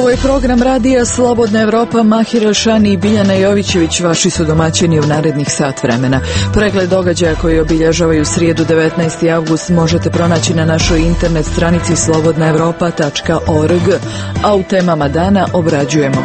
Ovo je program radija Slobodna Evropa. Mahir Elšani i Biljana Jovićević vaši su domaćini u narednih sat vremena. Pregled događaja koji obilježavaju srijedu 19. avgust možete pronaći na našoj internet stranici slobodnaevropa.org, a u temama dana obrađujemo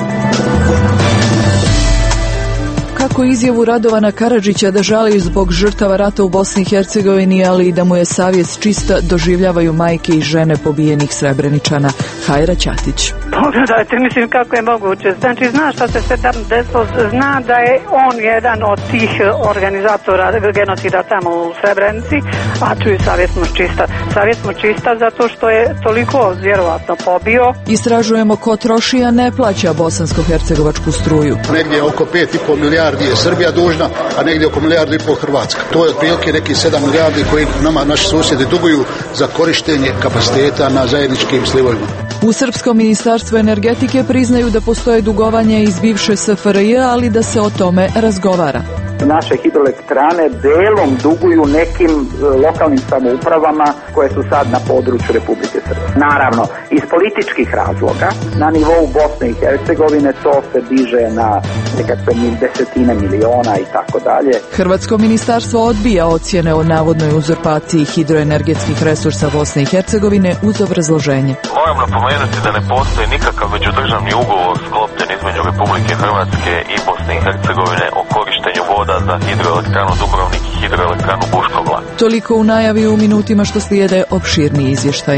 kako izjavu Radovana Karadžića da žali zbog žrtava rata u Bosni i Hercegovini, ali i da mu je savjest čista, doživljavaju majke i žene pobijenih Srebreničana. Hajra Ćatić. Pogledajte, mislim kako je moguće. Znači, zna šta se sve tam desilo, zna da je on jedan od tih organizatora genocida tamo u Srebrenici, a čuju, savjest mu čista. Savjest mu čista zato što je toliko vjerovatno pobio. Istražujemo ko troši, a ne plaća bosansko-hercegovačku struju. Negdje oko 5,5 milijardi je Srbija dužna, a negdje oko 1,5 milijardi Hrvatska. To je otprilike neki 7 milijardi koji nama naši susjedi duguju za korištenje kapaciteta na zajedničkim slivovima. U Srpskom ministarstvu energetike priznaju da postoje dugovanja iz bivše SFRJ, ali da se o tome razgovara. Naše hidroelektrane delom duguju nekim lokalnim samoupravama koje su sad na području Republike Srbije. Naravno, iz političkih razloga, na nivou Bosne i Hercegovine to se diže na nekakve desetine miliona i tako dalje. Hrvatsko ministarstvo odbija ocjene o navodnoj uzurpaciji hidroenergetskih resursa Bosne i Hercegovine uz obrazloženje. Moram napomenuti da ne postoji nikakav međudržavni ugovor sklopljen između Republike Hrvatske i Bosne i Hercegovine o korištenju voda za hidroelektranu Dubrovnik i hidroelektranu Buškogla. Toliko u najavi, u minutima što slijede opširni izvještaj.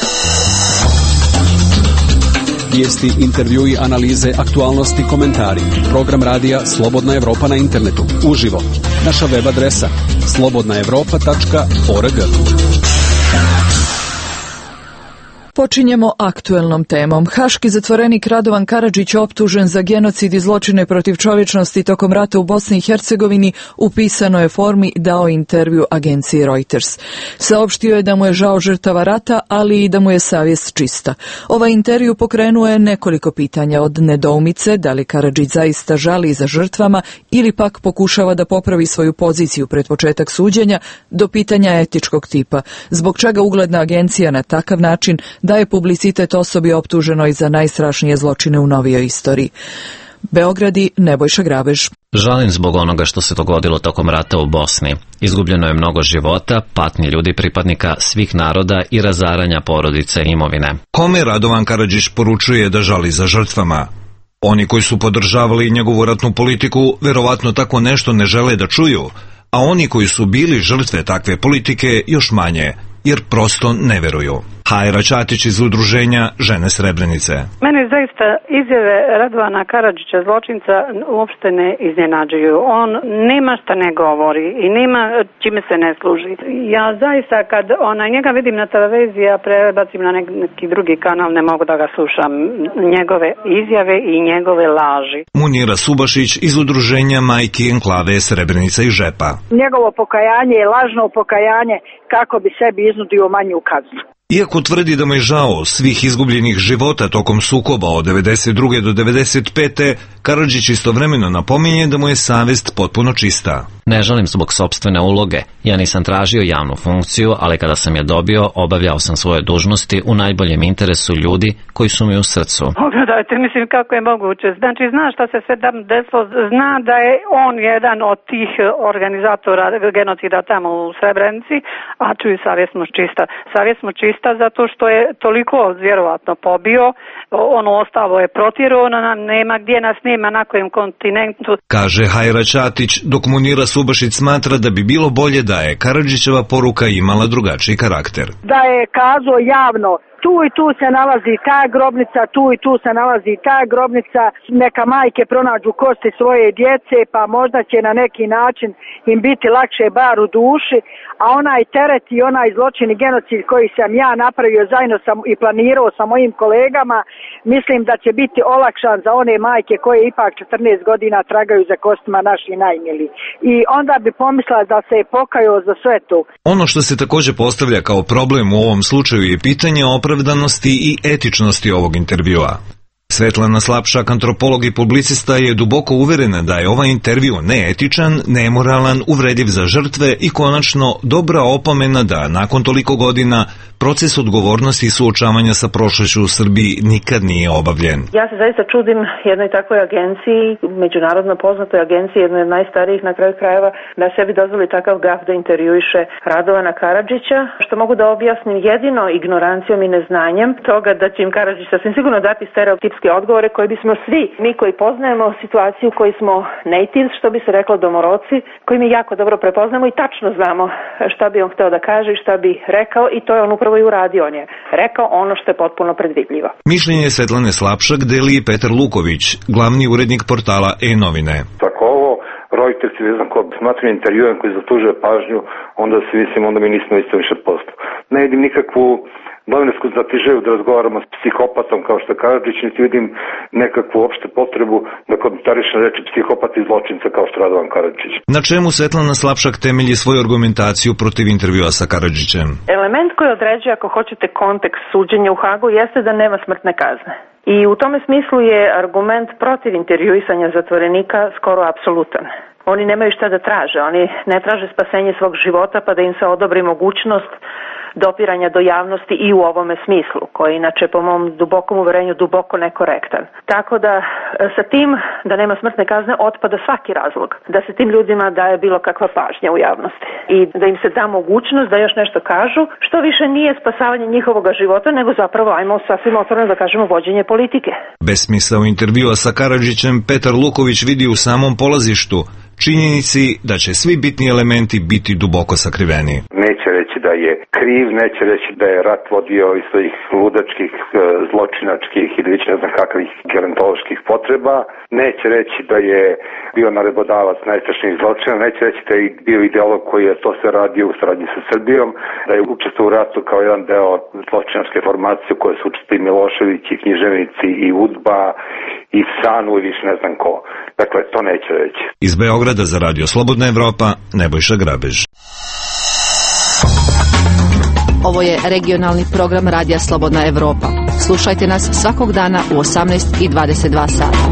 Vijesti, intervjui, analize, aktualnosti, komentari. Program radija Slobodna Evropa na internetu. Uživo. Naša web adresa slobodnaevropa.org. Počinjemo aktuelnom temom. Haški zatvorenik Radovan Karadžić, optužen za genocid i zločine protiv čovječnosti tokom rata u Bosni i Hercegovini, u pisanoj formi dao intervju agenciji Reuters. Saopštio je da mu je žao žrtava rata, ali i da mu je savjest čista. Ovaj intervju pokrenuo je nekoliko pitanja, od nedoumice da li Karadžić zaista žali za žrtvama ili pak pokušava da popravi svoju poziciju pred početak suđenja, do pitanja etičkog tipa. Zbog čega ugledna agencija na takav način daje publicitet osobi optuženoj za najstrašnije zločine u novijoj istoriji. Beograd i Nebojša Grabež. Žalim zbog onoga što se dogodilo tokom rata u Bosni. Izgubljeno je mnogo života, patnje ljudi pripadnika svih naroda i razaranja porodice i imovine. Kome Radovan Karadžić poručuje da žali za žrtvama? Oni koji su podržavali njegovu ratnu politiku verovatno tako nešto ne žele da čuju, a oni koji su bili žrtve takve politike još manje, jer prosto ne veruju. Hajra Ćatić iz udruženja Žene Srebrenice. Mene zaista izjave Radovana Karadžića, zločinca, uopšte ne iznenađuju. On nema šta ne govori i nema čime se ne služi. Ja zaista kad njega vidim na televiziji, ja prebacim na neki drugi kanal, ne mogu da ga slušam. Njegove izjave i njegove laži. Munira Subašić iz udruženja Majki Enklave Srebrenica i Žepa. Njegovo pokajanje je lažno pokajanje kako bi sebi iznudio manju kaznu. Iako tvrdi da mu je žao svih izgubljenih života tokom sukoba od 92. do 95. Karadžić istovremeno napominje da mu je savjest potpuno čista. Ne žalim zbog sopstvene uloge. Ja nisam tražio javnu funkciju, ali kada sam je dobio, obavljao sam svoje dužnosti u najboljem interesu ljudi koji su mi u srcu. Pogledajte, mislim kako je moguće. Znači, zna šta se sve tam desilo, zna da je on jedan od tih organizatora genocida tamo u Srebrenici, a čuju, savjest mu čista. Savjest mu čista zato što je toliko vjerovatno pobio, ono ostalo je protjerano, nema gdje nas nema na kojem kontinentu. Kaže Hajra Ćatić, dok Munira Subašić smatra da bi bilo bolje da je Karadžićeva poruka imala drugačiji karakter. Da je kazao javno, tu i tu se nalazi ta grobnica, tu i tu se nalazi ta grobnica, neka majke pronađu kosti svoje djece, pa možda će na neki način im biti lakše bar u duši, a onaj teret i onaj zločin i genocid koji sam ja napravio zajedno i planirao sa mojim kolegama, mislim da će biti olakšan za one majke koje ipak 14 godina tragaju za kostima naših najmili. I onda bi pomislila da se je pokajao za sve to. Ono što se također postavlja kao problem u ovom slučaju je pitanje opravdanosti i etičnosti ovog intervjua. Svetlana Slapšak, antropolog i publicista, je duboko uverena da je ovaj intervju neetičan, nemoralan, uvredljiv za žrtve i konačno dobra opomena da nakon toliko godina proces odgovornosti i suočavanja sa prošlošću u Srbiji nikad nije obavljen. Ja se zaista čudim jednoj takvoj agenciji, međunarodno poznatoj agenciji, jednoj od najstarijih na kraju krajeva, da sebi dozvoli takav gaf da intervjuiše Radovana Karadžića, što mogu da objasnim jedino ignorancijom i neznanjem toga da će im Karadžić sasvim sigurno dati stereotipske odgovore koji bismo svi, mi koji poznajemo situaciju, koji smo natives, što bi se reklo domorodci, koji mi jako dobro prepoznamo i tačno znamo šta bi on hteo da kaže i šta bi rekao, i to je on upravo i uradio. On je rekao ono što je potpuno predvidljivo. Mišljenje Svetlane Slapšak deli i Petar Luković, glavni urednik portala E-novine. Tako ovo Reuters ili ne znam ko smatram intervjuem koji zaslužuje pažnju, onda mi nismo isto više posto. Ne vidim nikakvu novinarsku znatiželju da razgovaramo s psihopatom kao što je Karadžić, niti vidim nekakvu opštu potrebu da komentarišem reči psihopata i zločinca kao što Radovan Karadžić. Na čemu Svetlana Slapšak temelji svoju argumentaciju protiv intervjua sa Karadžićem? Element koji određuje, ako hoćete, kontekst suđenja u Hagu jeste da nema smrtne kazne. I u tome smislu je argument protiv intervjuisanja zatvorenika skoro apsolutan. Oni nemaju šta da traže, oni ne traže spasenje svog života pa da im se odobri mogućnost dopiranja do javnosti i u ovome smislu, koji inače po mom dubokom uverenju duboko nekorektan. Tako da sa tim da nema smrtne kazne otpada svaki razlog da se tim ljudima daje bilo kakva pažnja u javnosti i da im se da mogućnost da još nešto kažu, što više nije spasavanje njihovog života, nego zapravo, ajmo sasvim otvoreno da kažemo, vođenje politike. Besmisao intervjua sa Karadžićem Petar Luković vidi u samom polazištu, činjenici da će svi bitni elementi biti duboko sakriveni. Neće reći da je kriv, neće reći da je rat vodio iz svojih ludačkih, zločinačkih ili već ne znam kakvih gerontoloških potreba, neće reći da je bio narebodavac najstrašnijih zločina, neće reći da je bio ideolog koji je to sve radio u saradnji sa Srbijom, da je učestvovao u ratu kao jedan deo zločinačke formacije koje su učestvovali Milošević i književnici i UDBA i Sanu i više ne znam ko. Dakle, to neće reći. Iz Beograda za Radio Slobodna Evropa, Nebojša Grabež. Ovo je regionalni program Radija Slobodna Evropa. Slušajte nas svakog dana u 18 i 22 sata.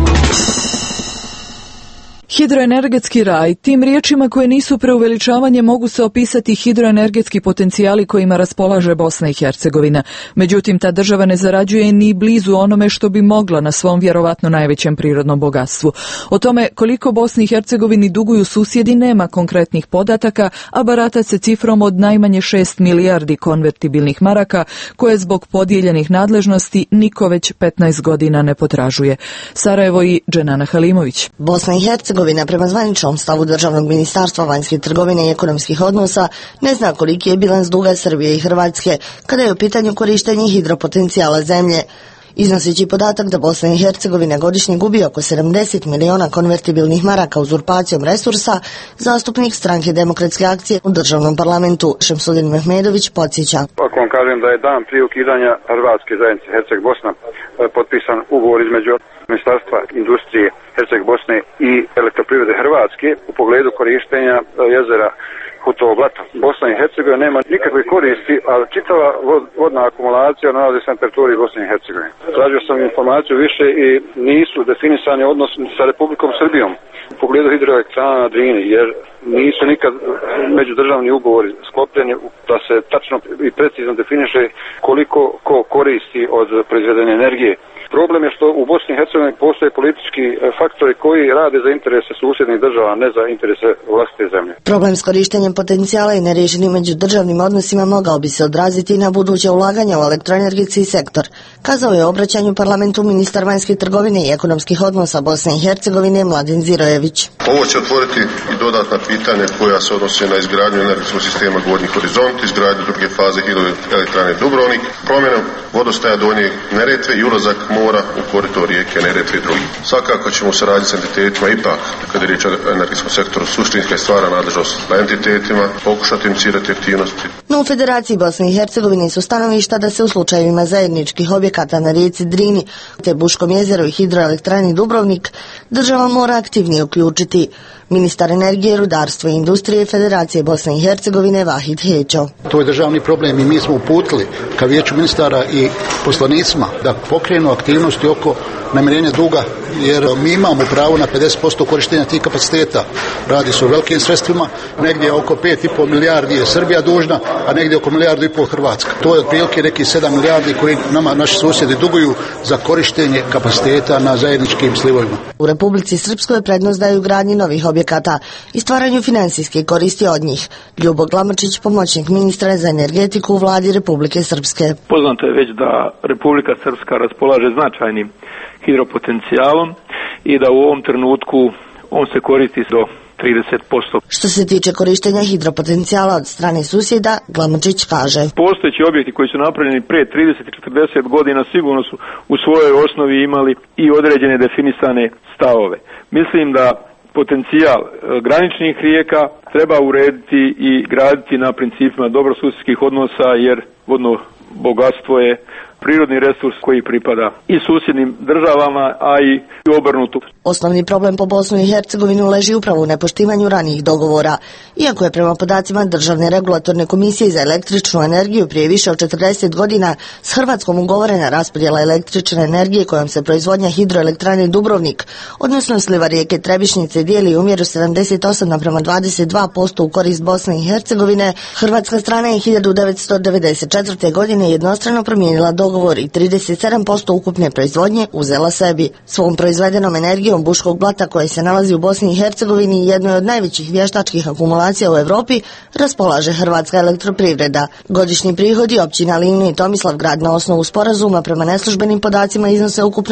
Hidroenergetski raj. Tim riječima koje nisu preuveličavanje mogu se opisati hidroenergetski potencijali kojima raspolaže Bosna i Hercegovina. Međutim, ta država ne zarađuje ni blizu onome što bi mogla na svom vjerovatno najvećem prirodnom bogatstvu. O tome koliko Bosni i Hercegovini duguju susjedi nema konkretnih podataka, a barata se cifrom od najmanje 6 milijardi konvertibilnih maraka, koje zbog podijeljenih nadležnosti niko već 15 godina ne potražuje. Sarajevo i Dženana Halimović. Bosna i Hercegovina prema zvaničnom stavu Državnog ministarstva vanjske trgovine i ekonomskih odnosa ne zna koliki je bilans duga Srbije i Hrvatske kada je u pitanju korištenje hidropotencijala zemlje. Iznoseći podatak da Bosna i Hercegovina godišnje gubi oko 70 miliona konvertibilnih maraka uzurpacijom resursa, zastupnik Stranke demokratske akcije u državnom parlamentu Šemsudin Mehmedović podsjeća. Ako vam kažem da je dan prije ukidanja Hrvatske zajednice Herceg Bosna potpisan ugovor između Ministarstva industrije Herceg Bosne i Elektroprivrede Hrvatske u pogledu korištenja jezera Hutovo blato. Bosna i Hercegovina nema nikakve koristi, ali čitava vodna akumulacija nalazi se na teritoriji Bosne i Hercegovine. Tražio sam informaciju više i nisu definisani odnos sa Republikom Srbijom u pogledu hidroelektrana na Drini, jer nisu nikad međudržavni ugovori sklopljeni da se tačno i precizno definiše koliko ko koristi od proizvedene energije. Problem je što u Bosni i Hercegovini postoje politički faktori koji rade za interese susjednih država, a ne za interese vlastite zemlje. Problem s korištenjem potencijala i neriješenim međudržavnim odnosima mogao bi se odraziti i na buduće ulaganja u elektroenergetski sektor, kazao je u obraćanju parlamentu ministar vanjske trgovine i ekonomskih odnosa Bosne i Hercegovine Mladen Zirojević. Ovo će otvoriti i dodatna pitanja koja se odnose na izgradnju energetskog sistema Gornji Horizont, izgradnju druge faze hidroelektrane Dubrovnik, promjenu vodostaja Donje Neretve i ulazak mora u koridor rijeke Neretve i drugi. Svakako ćemo se raditi s entitetima ipak, kada je riječ o energetskom sektoru, suštinska je stvara nadležnost na entitetima, pokušati inicirati aktivnosti. No u Federaciji Bosne i Hercegovine su stanovišta da se u slučajevima zajedničkih objekata na rijeci Drini, te Buškom jezeru i hidroelektrani Dubrovnik, država mora aktivnije uključiti. Ministar energije, rudarstva i industrije Federacije Bosne i Hercegovine Vahid Hećo. To je državni problem i mi smo uputili ka vijeću ministara i poslanicima da pokrenu aktivnosti oko namirenja duga, jer mi imamo pravo na 50% korištenja tih kapaciteta. Radi se o velikim sredstvima, negdje oko 5,5 milijardi je Srbija dužna, a negdje oko 1,5 milijardu Hrvatska. To je otprilike neki 7 milijardi koji nama naši susjedi duguju za korištenje kapaciteta na zajedničkim slivovima. U Republici Srpskoj prednost daju gradnji novih objekata i stvaranju financijske koristi od njih. Ljubo Glamočić, pomoćnik ministra za energetiku u vladi Republike Srpske. Poznato je već da Republika Srpska raspolaže značajnim hidropotencijalom i da u ovom trenutku on se koristi do 30%. Što se tiče korištenja hidropotencijala od strane susjeda, Glamočić kaže: Postojeći objekti koji su napravljeni pre 30 i 40 godina sigurno su u svojoj osnovi imali i određene definisane stavove. Mislim da potencijal graničnih rijeka treba urediti i graditi na principima dobrosusjedskih odnosa, jer vodno bogatstvo je prirodni resurs koji pripada i susjednim državama, a i obrnuto. Osnovni problem po Bosnu i Hercegovinu leži upravo u nepoštivanju ranijih dogovora. Iako je prema podacima Državne regulatorne komisije za električnu energiju prije više od 40 godina s Hrvatskom ugovorena raspodjela električne energije kojom se proizvodnja hidroelektrane Dubrovnik, odnosno sliva rijeke Trebišnjice, dijeli umjeru 78:22% u korist Bosne i Hercegovine, hrvatska strana je 1994. godine jednostrano promijenila dogovor i 37% ukupne proizvodnje uzela sebi. Svom proizvedenom energijom buškog blata koje se nalazi u Bosni i Hercegovini, jednoj od najvećih vještačkih akumulacija u Europi, raspolaže Hrvatska elektroprivreda. Godišnji prihodi općina Livno i Tomislavgrad na osnovu sporazuma prema neslužbenim podacima iznose ukupno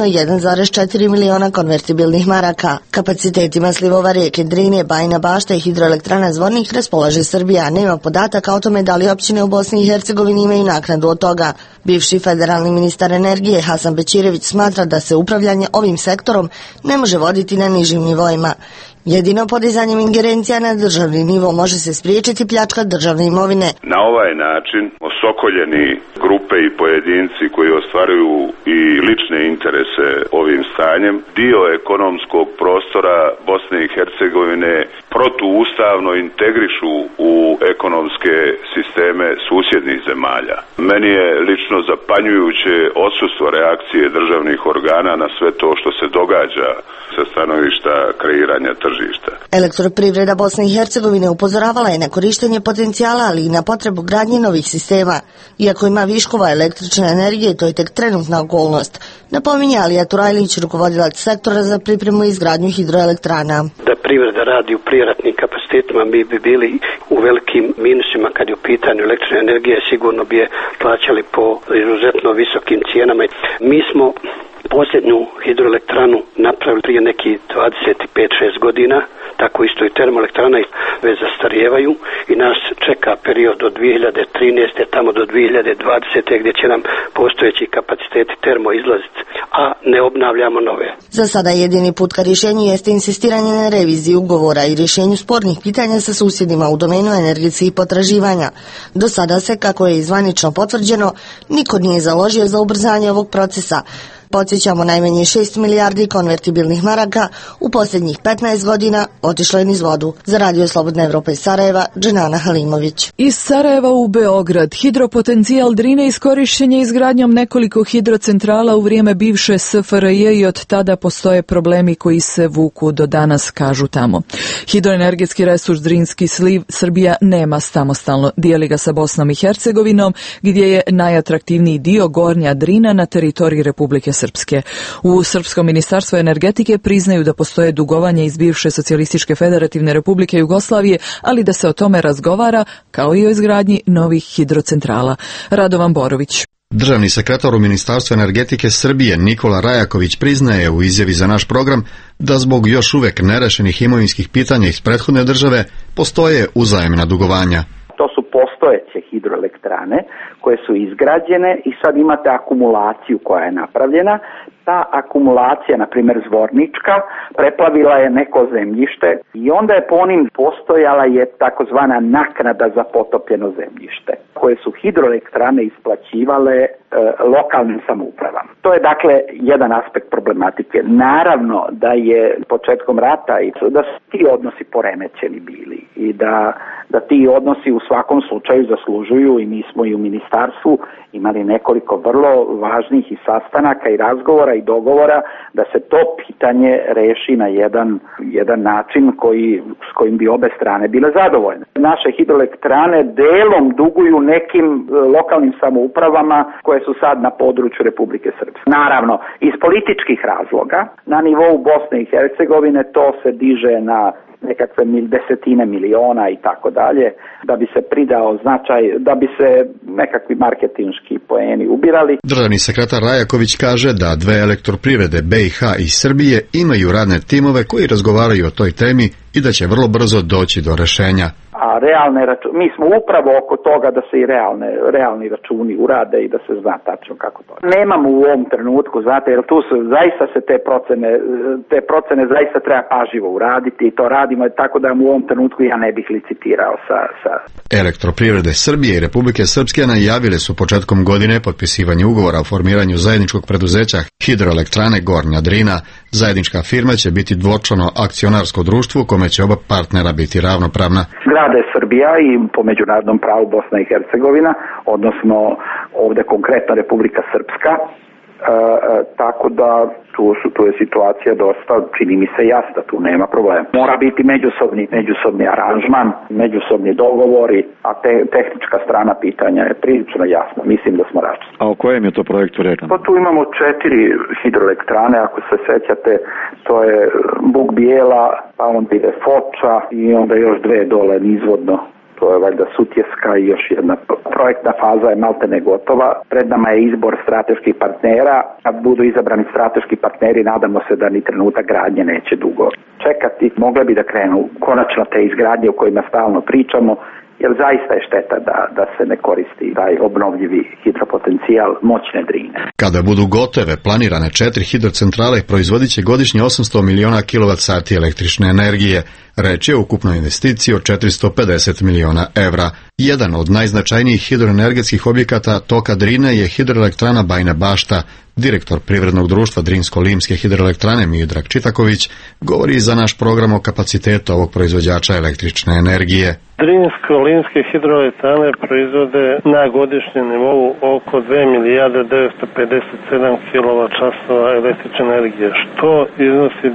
1,4 miliona konvertibilnih maraka. Kapacitetima slivova rijeke Drine, Bajina Bašta i hidroelektrana Zvornik raspolaže Srbija, a nema podataka o tome da li općine u Bosni i Hercegovini imaju naknadu od toga. Bivši federalni ministar energije Hasan Bećirević smatra da se upravljanje ovim sektorom ne može voditi na nižim nivoima. Jedino podizanjem ingerencija na državni nivo može se spriječiti pljačka državne imovine. Na ovaj način osokoljeni grupe i pojedinci koji ostvaruju i lične interese ovim stanjem, dio ekonomskog prostora Bosne i Hercegovine protuustavno integrišu u ekonomske sisteme susjednih zemalja. Meni je lično zapanjujuće odsustvo reakcije državnih organa na sve to što se događa sa stanovišta kreiranja tržišta. Elektroprivreda Bosne i Hercegovine upozoravala je na korištenje potencijala, ali i na potrebu gradnje novih sistema. Iako ima viškova električne energije, to je tek trenutna okolnost. Napominje Alija Turajlić, rukovodilac sektora za pripremu i izgradnju hidroelektrana. Da privreda radi u prijeratnim kapacitetima, mi bi bili u velikim minusima kad je u pitanju električne energije, sigurno bi je plaćali po izuzetno visokim cijenama. Mi smo posljednju hidroelektranu napravili prije nekih 25-6 godina, tako isto i termoelektrana već zastarijevaju i nas čeka period od 2013. tamo do 2020. gdje će nam postojeći kapaciteti termo izlaziti, a ne obnavljamo nove. Za sada jedini put ka rješenju jeste insistiranje na reviziji ugovora i rješenju spornih pitanja sa susjedima u domenu energetskih potraživanja. Do sada se, kako je zvanično potvrđeno, niko nije založio za ubrzanje ovog procesa. Podsjećamo, najmanje 6 milijardi konvertibilnih maraka u posljednjih 15 godina otišlo je niz vodu. Za Radio Slobodna Evropa iz Sarajeva, Dženana Halimović. Iz Sarajeva u Beograd. Hidropotencijal Drine iskorišćen je izgradnjom nekoliko hidrocentrala u vrijeme bivše SFRJ i od tada postoje problemi koji se vuku do danas, kažu tamo. Hidroenergetski resurs Drinski sliv Srbija nema samostalno. Dijeli ga sa Bosnom i Hercegovinom, gdje je najatraktivniji dio Gornja Drina na teritoriji Republike Srpske. U Srpskom ministarstvu energetike priznaju da postoje dugovanja iz bivše Socijalističke federativne Republike Jugoslavije, ali da se o tome razgovara, kao i o izgradnji novih hidrocentrala. Radovan Borović. Državni sekretar u Ministarstvu energetike Srbije Nikola Rajaković priznaje u izjavi za naš program da zbog još uvijek nerešenih imovinskih pitanja iz prethodne države postoje uzajamna dugovanja. To su postojeće hidroelektrane koje su izgrađene i sad imate akumulaciju koja je napravljena. ta akumulacija, na primjer Zvornička, preplavila je neko zemljište i onda je po onim postojala je takozvana naknada za potopljeno zemljište, koje su hidroelektrane isplaćivale lokalnim samoupravama. To je dakle jedan aspekt problematike. Naravno da je početkom rata i da su ti odnosi poremećeni bili i da ti odnosi u svakom slučaju zaslužuju, i mi smo i u ministarstvu imali nekoliko vrlo važnih i sastanaka i razgovora i dogovora da se to pitanje reši na jedan način s kojim bi obe strane bile zadovoljne. Naše hidroelektrane delom duguju nekim lokalnim samoupravama koje su sad na području Republike Srpske. Naravno, iz političkih razloga na nivou Bosne i Hercegovine to se diže na nekakve desetine miliona i tako dalje, da bi se pridao značaj, da bi se nekakvi marketinški poeni ubirali. Državni sekretar Rajaković kaže da dve elektroprivrede BiH i Srbije imaju radne timove koji razgovaraju o toj temi i da će vrlo brzo doći do rešenja. A mi smo upravo oko toga da se i realni računi urade i da se zna tačno kako to. Nemamo u ovom trenutku, znate, jer tu su zaista se te procene zaista treba pažljivo uraditi i to radimo, tako da u ovom trenutku ja ne bih licitirao sa... Elektroprivrede Srbije i Republike Srpske najavile su početkom godine potpisivanje ugovora o formiranju zajedničkog preduzeća Hidroelektrane Gornja Drina. Zajednička firma će biti dvočlano akcionarsko društvo u kome će oba partnera biti ravnopravna. Grada je Srbija i po međunarodnom pravu Bosna i Hercegovina, odnosno ovdje konkretno Republika Srpska, tako da tu je situacija dosta, čini mi se jasna, tu nema problema. Mora biti međusobni aranžman, međusobni dogovori, a tehnička strana pitanja je prilično jasna, mislim da smo računi. A o kojem je to projektu reč? Pa tu imamo 4 hidroelektrane, ako se sećate, to je Buk Bijela, pa onda ide Foča i onda još 2 dole nizvodno. To je valjda Sutjeska i još jedna. Projektna faza je maltene gotova. Pred nama je izbor strateških partnera. Kad budu izabrani strateški partneri, nadamo se da ni trenutak gradnje neće dugo čekati. Mogle bi da krenu konačno te izgradnje o kojima stalno pričamo, jer zaista je šteta da se ne koristi taj obnovljivi hidropotencijal moćne Drine. Kada budu gotove, planirane 4 hidrocentrale proizvodit će godišnje 800 miliona kWh električne energije. Reč je o ukupnoj investiciji od 450 miliona evra. Jedan od najznačajnijih hidroenergetskih objekata toka Drine je hidroelektrana Bajina Bašta. Direktor privrednog društva Drinsko-Limske hidroelektrane Miodrag Čitaković govori za naš program o kapacitetu ovog proizvođača električne energije. Drinsko-Limske hidroelektrane proizvode na godišnjem nivou oko 2 milijarde 957 kWh električne energije, što iznosi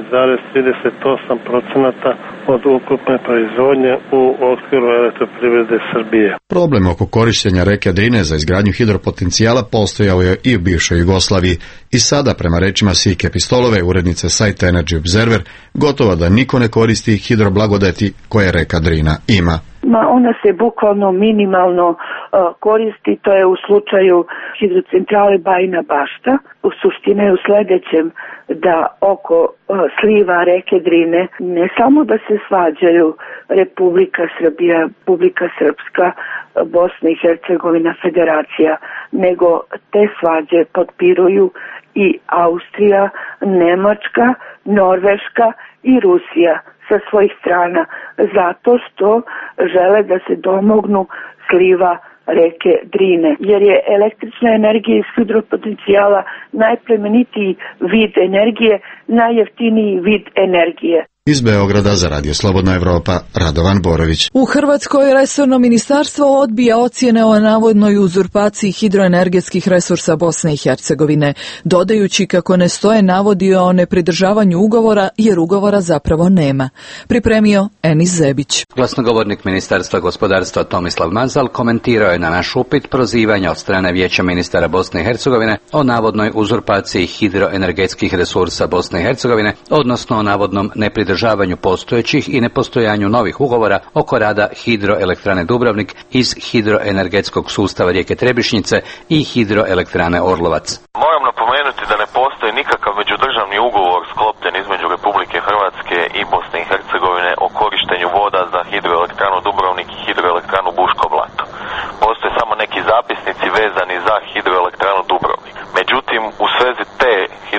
9,38% od ukupne proizvodnje u okviru elektroprivrede Srbije. Problem oko korištenja reke Drine za izgradnju hidropotencijala postojao je i u bivšoj Jugoslaviji i sada, prema rečima Sike Pistolove, urednice sajta Energy Observer, gotovo da niko ne koristi hidroblagodeti koje reka Drina ima. Ona se bukvalno minimalno koristi, to je u slučaju hidrocentrale Bajina Bašta. U suštini je u sledećem da oko sliva reke Drine ne samo da se svađaju Republika Srbija, Republika Srpska, Bosna i Hercegovina, Federacija, nego te svađe potpiruju i Austrija, Nemačka, Norveška i Rusija sa svojih strana, zato što žele da se domognu sliva reke Drine, jer je električna energija iz hidropotencijala najplemenitiji vid energije, najjeftiniji vid energije. Iz Beograda za Radio Slobodna Evropa, Radovan Borović. U Hrvatskoj resorno ministarstvo odbija ocjene o navodnoj uzurpaciji hidroenergetskih resursa Bosne i Hercegovine, dodajući kako ne stoje navodi o nepridržavanju ugovora, jer ugovora zapravo nema. Pripremio Enis Zebić. Glasnogovornik Ministarstva gospodarstva Tomislav Mazal komentirao je na naš upit prozivanja od strane Vijeća ministara Bosne i Hercegovine o navodnoj uzurpaciji hidroenergetskih resursa Bosne i Hercegovine, odnosno o navodnom nepridržavanju postojećih i nepostojanju novih ugovora oko rada hidroelektrane Dubrovnik iz hidroenergetskog sustava rijeke Trebišnjice i hidroelektrane Orlovac. Moram napomenuti da ne postoji nikakav međudržavni ugovor sklopljen između Republike Hrvatske i Bosne i Hercegovine o korištenju voda za hidroelektranu Dubrovnik i hidroelektranu Buško Blato. Postoje samo neki zapisnici vezani za hidroelektranu Dubrovnik. Međutim, u svezi te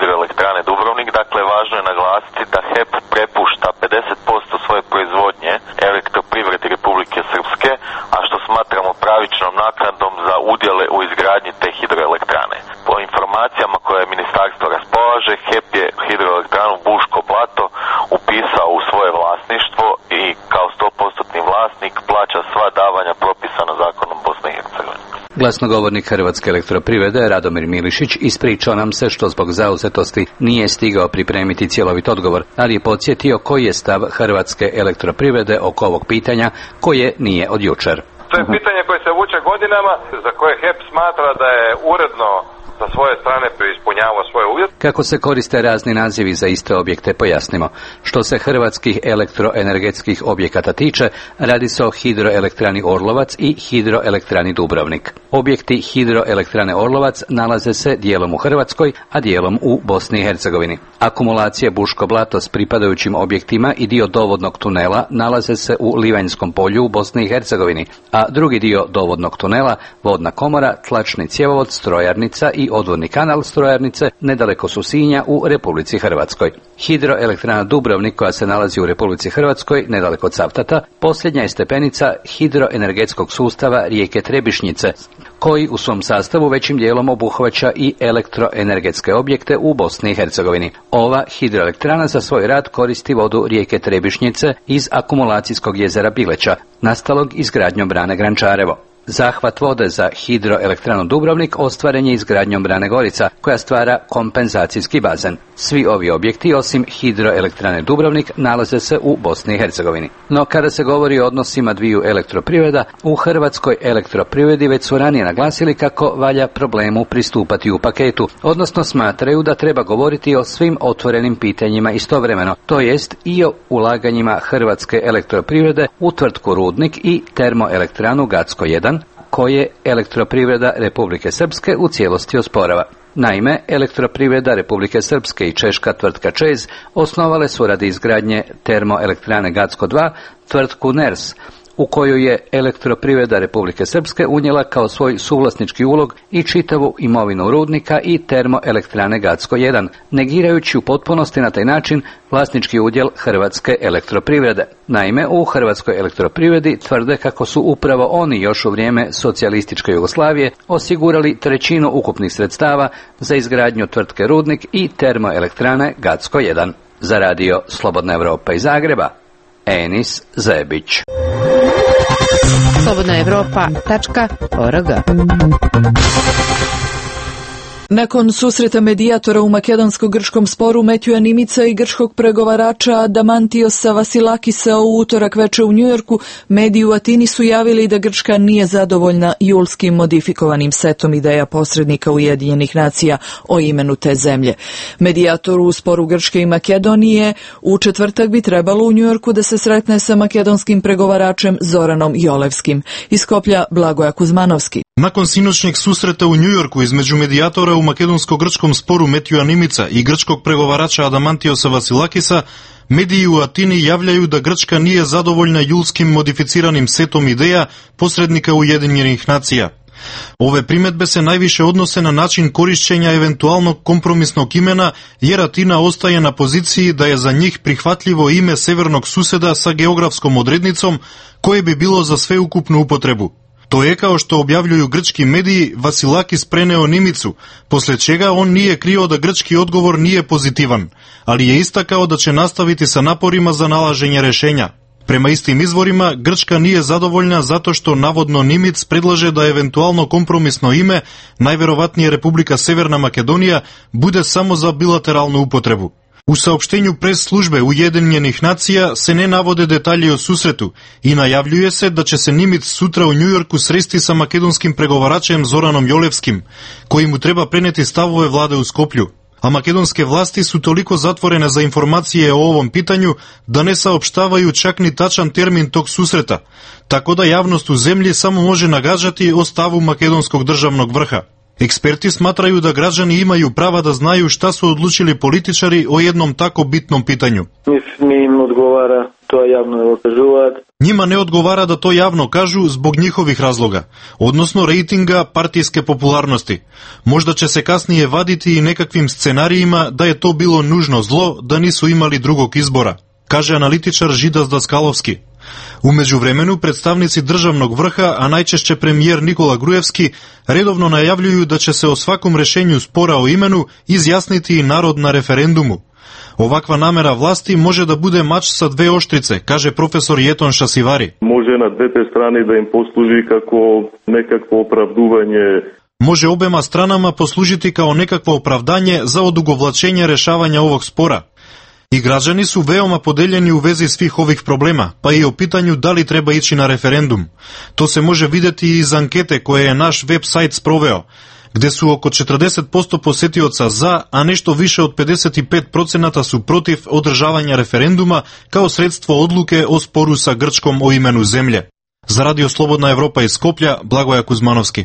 smatramo pravičnom naknadom za udjele u izgradnji te hidroelektrane. Po informacijama koje ministarstvo raspolaže, HEP je hidroelektranu Buško Blato upisao u svoje vlasništvo i kao 100% vlasnik plaća sva davanja propisana zakonom Bosne i Hercegovine. Glasnogovornik Hrvatske elektroprivrede Radomir Milišić ispričao nam se što zbog zauzetosti nije stigao pripremiti cjelovit odgovor, ali je podsjetio koji je stav Hrvatske elektroprivrede oko ovog pitanja koje nije od jučer. To je pitanje koje se vuče godinama, za koje HEP smatra da je uredno sa svoje strane ispunjavao svoje uvjete. Kako se koriste razni nazivi za iste objekte, pojasnimo. Što se hrvatskih elektroenergetskih objekata tiče, radi se o hidroelektrani Orlovac i hidroelektrani Dubrovnik. Objekti hidroelektrane Orlovac nalaze se dijelom u Hrvatskoj, a dijelom u Bosni i Hercegovini. Akumulacije Buško Blato s pripadajućim objektima i dio dovodnog tunela nalaze se u Livanjskom polju u Bosni i Hercegovini, a drugi dio dovodnog tunela, vodna komora, tlačni cjevovod, strojarnica i odvodni kanal strojarnice nedaleko su Sinja u Republici Hrvatskoj. Hidroelektrana Dubrovnik, koja se nalazi u Republici Hrvatskoj nedaleko Cavtata, posljednja je stepenica hidroenergetskog sustava rijeke Trebišnjice, koji u svom sastavu većim dijelom obuhvaća i elektroenergetske objekte u Bosni i Hercegovini. Ova hidroelektrana za svoj rad koristi vodu rijeke Trebišnjice iz akumulacijskog jezera Bileća, nastalog izgradnjom brane Grančarevo. Zahvat vode za hidroelektranu Dubrovnik ostvaren je izgradnjom brane Gorica, koja stvara kompenzacijski bazen. Svi ovi objekti, osim hidroelektrane Dubrovnik, nalaze se u Bosni i Hercegovini. No kada se govori o odnosima dviju elektroprivreda, u Hrvatskoj elektroprivredi već su ranije naglasili kako valja problemu pristupati u paketu, odnosno smatraju da treba govoriti o svim otvorenim pitanjima istovremeno, to jest i o ulaganjima Hrvatske elektroprivrede u tvrtku Rudnik i termoelektranu Gacko 1, koje elektroprivreda Republike Srpske u cijelosti osporava. Naime, elektroprivreda Republike Srpske i češka tvrtka ČEZ osnovale su radi izgradnje termoelektrane Gacko 2 tvrtku NERS, u koju je elektroprivreda Republike Srpske unijela kao svoj suvlasnički ulog i čitavu imovinu Rudnika i termoelektrane Gacko 1, negirajući u potpunosti na taj način vlasnički udjel Hrvatske elektroprivrede. Naime, u Hrvatskoj elektroprivredi tvrde kako su upravo oni još u vrijeme socijalističke Jugoslavije osigurali trećinu ukupnih sredstava za izgradnju tvrtke Rudnik i termoelektrane Gacko 1. Za radio Slobodna Evropa iz Zagreba, Enis Zebić. slobodnaevropa.org. Nakon susreta medijatora u makedonsko-grčkom sporu Metjuja Nimica i grčkog pregovarača Adamantiosa Vasilakisa u utorak veče u Njujorku, mediji u Atini su javili da Grčka nije zadovoljna julskim modifikovanim setom ideja posrednika Ujedinjenih nacija o imenu te zemlje. Medijator u sporu Grčke i Makedonije u četvrtak bi trebalo u Njujorku da se sretne sa makedonskim pregovaračem Zoranom Jolevskim. Iz Skoplja Blagoja Kuzmanovski. Nakon sinoćnjeg susreta u Njujorku između medijatora u makedonsko-grčkom sporu Metjuja Nimica i grčkog pregovarača Adamantiosa Vasilakisa, mediji u Atini javljaju da Grčka nije zadovoljna julskim modificiranim setom ideja posrednika Ujedinjenih nacija. Ove primjedbe se najviše odnose na način korišćenja eventualnog kompromisnog imena, jer Atina ostaje na poziciji da je za njih prihvatljivo ime severnog suseda sa geografskom odrednicom koje bi bilo za sveukupnu upotrebu. To je, kao što objavljuju grčki mediji, Vasilakis preneo Nimicu, poslije čega on nije krio da grčki odgovor nije pozitivan, ali je istakao da će nastaviti sa naporima za nalaženje rješenja. Prema istim izvorima, Grčka nije zadovoljna zato što navodno Nimic predlaže da eventualno kompromisno ime, najvjerovatnije Republika Severna Makedonija, bude samo za bilateralnu upotrebu. U saopštenju pres službe Ujedinjenih nacija se ne navode detalji o susretu i najavljuje se da će se Nimic sutra u Njujorku sresti sa makedonskim pregovaračem Zoranom Jolevskim, koji mu treba preneti stavove vlade u Skoplju. A makedonske vlasti su toliko zatvorene za informacije o ovom pitanju da ne saopštavaju čak ni tačan termin tog susreta, tako da javnost u zemlji samo može nagađati o stavu makedonskog državnog vrha. Eksperti smatraju da građani imaju prava da znaju šta su odlučili političari o jednom tako bitnom pitanju. Im odgovara to javno kažuvati. Njima ne odgovara da to javno kažu zbog njihovih razloga, odnosno rejtinga partijske popularnosti. Možda će se kasnije vaditi i nekakvim scenarijima da je to bilo nužno zlo, da nisu imali drugog izbora, kaže analitičar Židas Daskalovski. U međuvremenu, predstavnici državnog vrha, a najčešće premijer Nikola Gruevski, redovno najavljuju da će se o svakom rešenju spora o imenu izjasniti i narod na referendumu. Ovakva namera vlasti može da bude mač sa dve oštrice, kaže profesor Jeton Šasivari. Može na dvete strane da im posluži kako nekakvo opravduvanje. Može obema stranama poslužiti kao nekakvo opravdanje za odugovlačenje rešavanja ovog spora. I građani su veoma podeljeni u vezi svih ovih problema, pa i o pitanju da li treba ići na referendum. To se može videti iz ankete koje je naš web sajt sproveo, gde su oko 40% posetioca za, a nešto više od 55% su protiv održavanja referenduma kao sredstvo odluke o sporu sa Grčkom o imenu zemlje. Za Radio Slobodna Evropa iz Skoplja, Blagoja Kuzmanovski.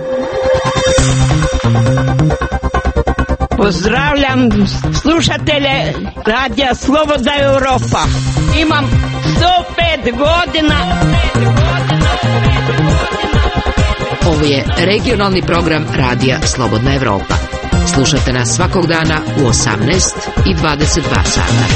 Pozdravljam slušatelje Radija Slobodna Evropa. Imam 105 godina. Ovo je regionalni program Radija Slobodna Evropa. Slušajte nas svakog dana u 18 i 22 sata.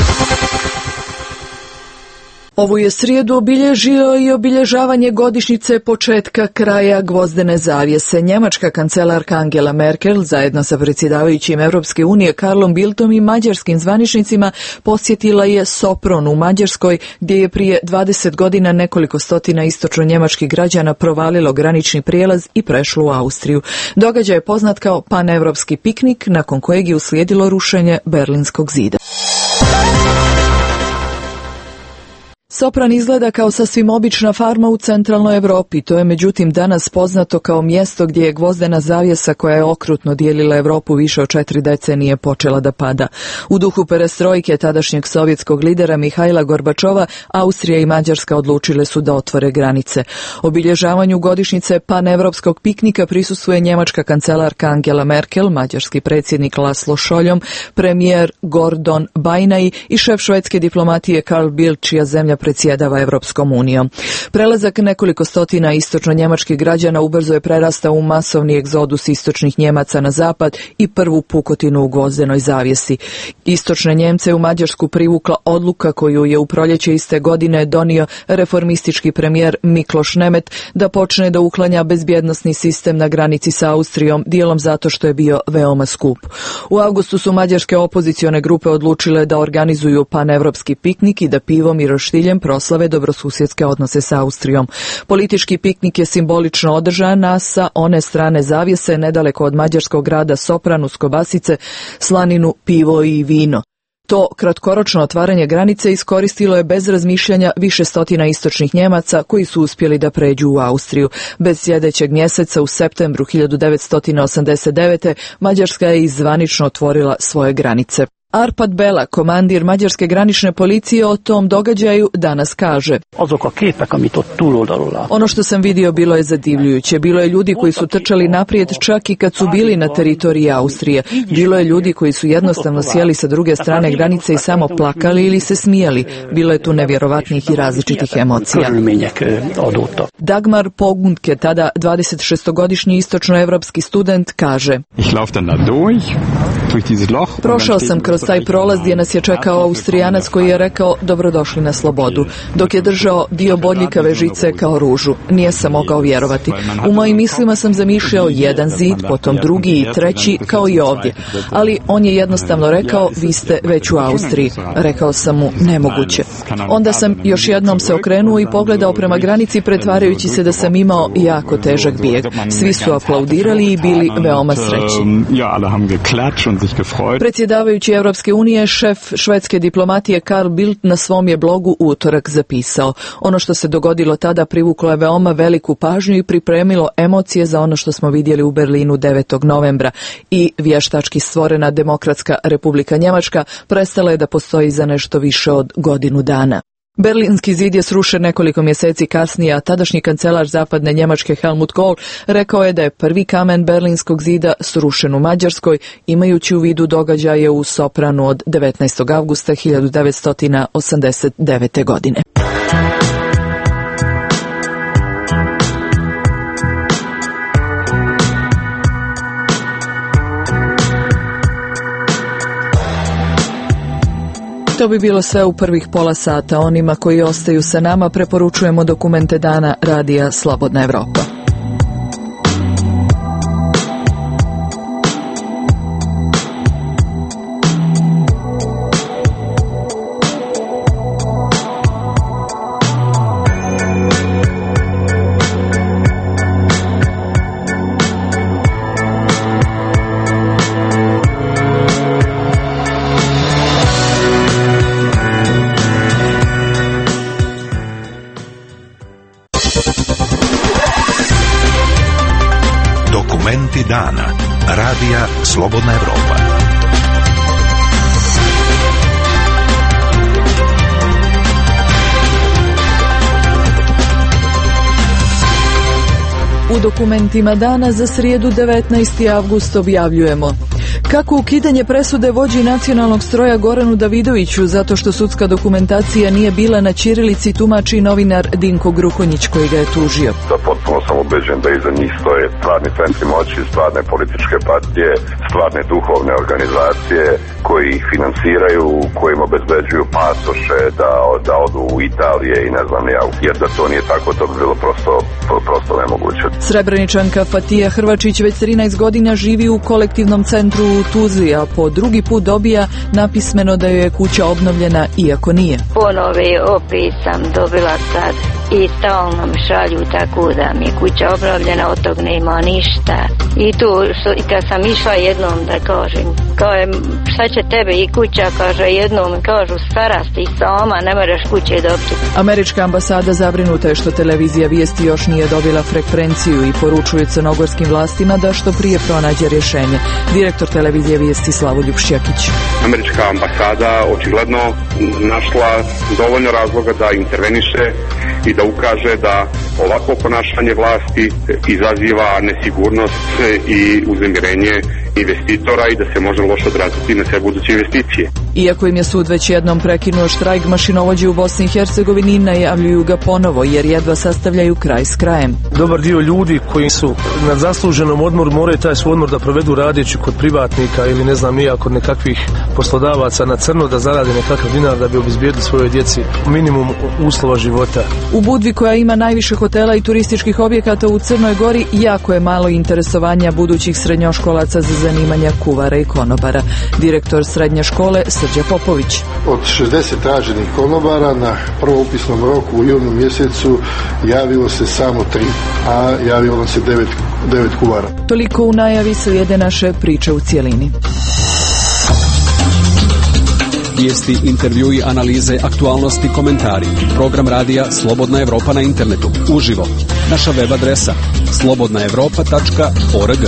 Ovu je srijedu obilježio i obilježavanje godišnjice početka kraja gvozdene zavjese. Njemačka kancelarka Angela Merkel zajedno sa predsjedavajućim Europske unije Karlom Bildtom i mađarskim zvaničnicima posjetila je Sopron u Mađarskoj, gdje je prije 20 godina nekoliko stotina istočno-njemačkih građana provalilo granični prijelaz i prešlo u Austriju. Događaj je poznat kao paneuropski piknik, nakon kojeg je uslijedilo rušenje Berlinskog zida. Sopron izgleda kao sasvim obična farma u centralnoj Europi. To je međutim danas poznato kao mjesto gdje je gvozdena zavjesa koja je okrutno dijelila Europu više od 4 decenije počela da pada. U duhu perestrojke tadašnjeg sovjetskog lidera Mihajla Gorbačova, Austrija i Mađarska odlučile su da otvore granice. Obilježavanju godišnjice paneuropskog piknika prisustvuje njemačka kancelarka Angela Merkel, mađarski predsjednik Laszlo Šoljom, premijer Gordon Bajnai i šef švedske diplomatije Carl Bildt, čija zemlja predsjedava Evropskom unijom. Prelazak nekoliko stotina istočno-njemačkih građana ubrzo je prerastao u masovni egzodus istočnih Njemaca na zapad i prvu pukotinu u gvozdenoj zavjesi. Istočne Njemce u Mađarsku privukla odluka koju je u proljeće iste godine donio reformistički premijer Mikloš Nemet da počne da uklanja bezbjednosni sistem na granici sa Austrijom, dijelom zato što je bio veoma skup. U avgustu su mađarske opozicione grupe odlučile da organizuju paneuropski piknik i da pivom i roštiljem proslave dobrosusjedske odnose sa Austrijom. Politički piknik je simbolično održan, a sa one strane zavjese, nedaleko od mađarskog grada Sopran uz kobasice, slaninu, pivo i vino. To kratkoročno otvaranje granice iskoristilo je bez razmišljanja više stotina istočnih Njemaca koji su uspjeli da pređu u Austriju. Bez sljedećeg mjeseca u septembru 1989. Mađarska je izvanično otvorila svoje granice. Arpad Bela, komandir mađarske granične policije, o tom događaju danas kaže: ono što sam vidio bilo je zadivljujuće. Bilo je ljudi koji su trčali naprijed čak i kad su bili na teritoriji Austrije. Bilo je ljudi koji su jednostavno sjeli sa druge strane granice i samo plakali ili se smijali. Bilo je tu nevjerovatnih i različitih emocija. Dagmar Pogundke, tada 26-godišnji istočnoevropski student, kaže: prošao sam kroz taj prolaz gdje nas je čekao Austrijanac koji je rekao dobrodošli na slobodu, dok je držao dio bodljikave žice kao ružu. Nije sam mogao vjerovati. U mojim mislima sam zamišljao jedan zid, potom drugi i treći, kao i ovdje. Ali on je jednostavno rekao, vi ste već u Austriji. Rekao sam mu, nemoguće. Onda sam još jednom se okrenuo i pogledao prema granici, pretvarajući se da sam imao jako težak bijeg. Svi su aplaudirali i bili veoma srećni. Predsjedavajući Evropske unije, šef švedske diplomatije Carl Bildt na svom je blogu u utorak zapisao: ono što se dogodilo tada privuklo je veoma veliku pažnju i pripremilo emocije za ono što smo vidjeli u Berlinu 9. novembra i vještački stvorena Demokratska Republika Njemačka prestala je da postoji za nešto više od godinu dana. Berlinski zid je srušen nekoliko mjeseci kasnije, a tadašnji kancelar zapadne Njemačke Helmut Kohl rekao je da je prvi kamen Berlinskog zida srušen u Mađarskoj, imajući u vidu događaje u Sopranu od 19. avgusta 1989. godine. To bi bilo sve u prvih pola sata. Onima koji ostaju sa nama preporučujemo dokumente dana radija Slobodna Evropa. Dana radija Slobodna Evropa. U dokumentima dana za srijedu 19. avgust objavljujemo: kako ukidanje presude vođi nacionalnog stroja Goranu Davidoviću zato što sudska dokumentacija nije bila na ćirilici tumači novinar Dinko Gruhonjić koji ga je tužio. Da potpuno sam ubeđen da iza njih stoje stvarni centri moći, stvarne političke partije, stvarne duhovne organizacije koji ih finansiraju, kojim obezbeđuju pasoše da odu u Italije i ne znam ja, jer da to nije tako to bi bilo prosto nemoguće. Srebreničanka Fatija Hrvačić već 13 godina živi u kolektivnom centru u Tuzli, a po drugi put dobija napismeno da joj je kuća obnovljena, iako nije. Ponovi opis sam dobila sad i stalno mi šalju tako da mi je kuća obnovljena, od tog nema ništa. I tu, kad sam išla jednom da kažem, šta će tebe i kuća, kaže jednom, kažu stara si sama, ne moraš kuće dobiti. Američka ambasada zabrinuta je što televizija Vijesti još nije dobila frekvenciju i poručuje crnogorskim vlastima da što prije pronađe rješenje. Direktor televizije Vijesti Slavoljub Šćekić. Američka ambasada očigledno našla dovoljno razloga da interveniše i da ukaže da ovako ponašanje vlasti izaziva nesigurnost i uznemirenje investitora i da se može loše odraziti na sve buduće investicije. Iako im je sud već jednom prekinuo štrajk mašinovođe u Bosni i Hercegovini, najavljuju ga ponovo jer jedva sastavljaju kraj s krajem. Dobar dio ljudi koji su na zasluženom odmoru moraju taj svoj odmor da provedu radeći kod privatnika ili ne znam nija kod nekakvih poslodavaca na crno da zarade nekakav dinar da bi obezbijedili svojoj djeci minimum uslova života. U Budvi koja ima najviše hotela i turističkih objekata u Crnoj Gori jako je malo interesovanja budućih srednjoškolaca za zanimanja kuvara i konobara. Direktor srednje škole Srđa Popović. Od 60 traženih konobara na prvom upisnom roku u junu mjesecu javilo se samo 3, a javilo nam se 9 kuvara. Toliko u najavi, slijede naše priče u cijelini. Vijesti, intervjui, analize, aktualnosti, komentari. Program radija Slobodna Evropa na internetu. Uživo. Naša web adresa slobodnaevropa.org.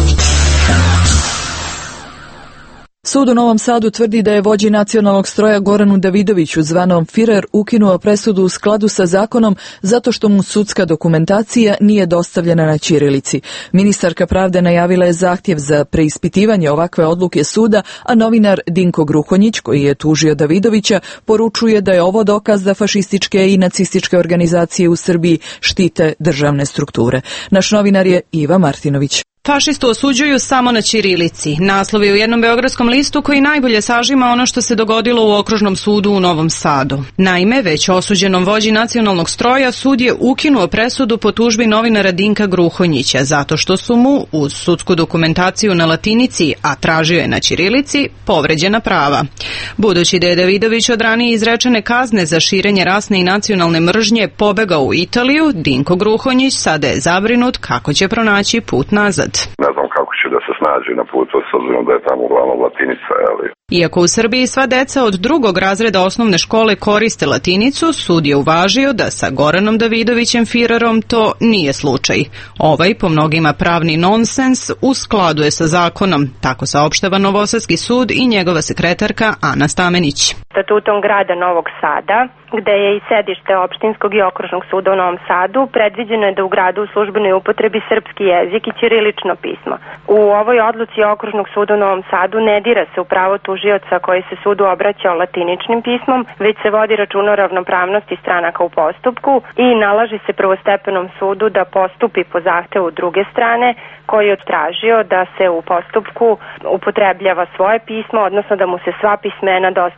Sud u Novom Sadu tvrdi da je vođi nacionalnog stroja Goranu Davidoviću zvanom Firer ukinuo presudu u skladu sa zakonom zato što mu sudska dokumentacija nije dostavljena na ćirilici. Ministarka pravde najavila je zahtjev za preispitivanje ovakve odluke suda, a novinar Dinko Gruhonjić, koji je tužio Davidovića, poručuje da je ovo dokaz da fašističke i nacističke organizacije u Srbiji štite državne strukture. Naš novinar je Iva Martinović. Fašistu osuđuju samo na ćirilici. Naslov je u jednom beogradskom listu koji najbolje sažima ono što se dogodilo u Okružnom sudu u Novom Sadu. Naime, već osuđenom vođi nacionalnog stroja sud je ukinuo presudu po tužbi novinara Dinka Gruhonjića zato što su mu uz sudsku dokumentaciju na latinici, a tražio je na ćirilici, povređena prava. Budući da je Davidović od ranije izrečene kazne za širenje rasne i nacionalne mržnje pobegao u Italiju, Dinko Gruhonjić sada je zabrinut kako će pronaći put nazad. Ne znam kako će da se snađe na putu, s obzirom da je tamo uglavnom latinica, ali... Iako u Srbiji sva deca od 2. razreda osnovne škole koriste latinicu, sud je uvažio da sa Goranom Davidovićem Firerom to nije slučaj. Ovaj, po mnogima pravni nonsens, u skladu je sa zakonom, tako saopštava Novosadski sud i njegova sekretarka Ana Stamenić. Statutom grada Novog Sada, gde je i sedište opštinskog i okružnog suda u Novom Sadu, predviđeno je da u gradu u službenoj upotrebi srpski jezik i ćirilično pismo. U ovoj odluci okružnog suda u Novom Sadu ne dira se u pravo tužioca koji se sudu obraćao latiničnim pismom, već se vodi računa o ravnopravnosti stranaka u postupku i nalaže se prvostepenom sudu da postupi po zahtevu druge strane koji je tražio da se u postupku upotrebljava svoje pismo, odnosno da mu se sva pismena dostavljaju na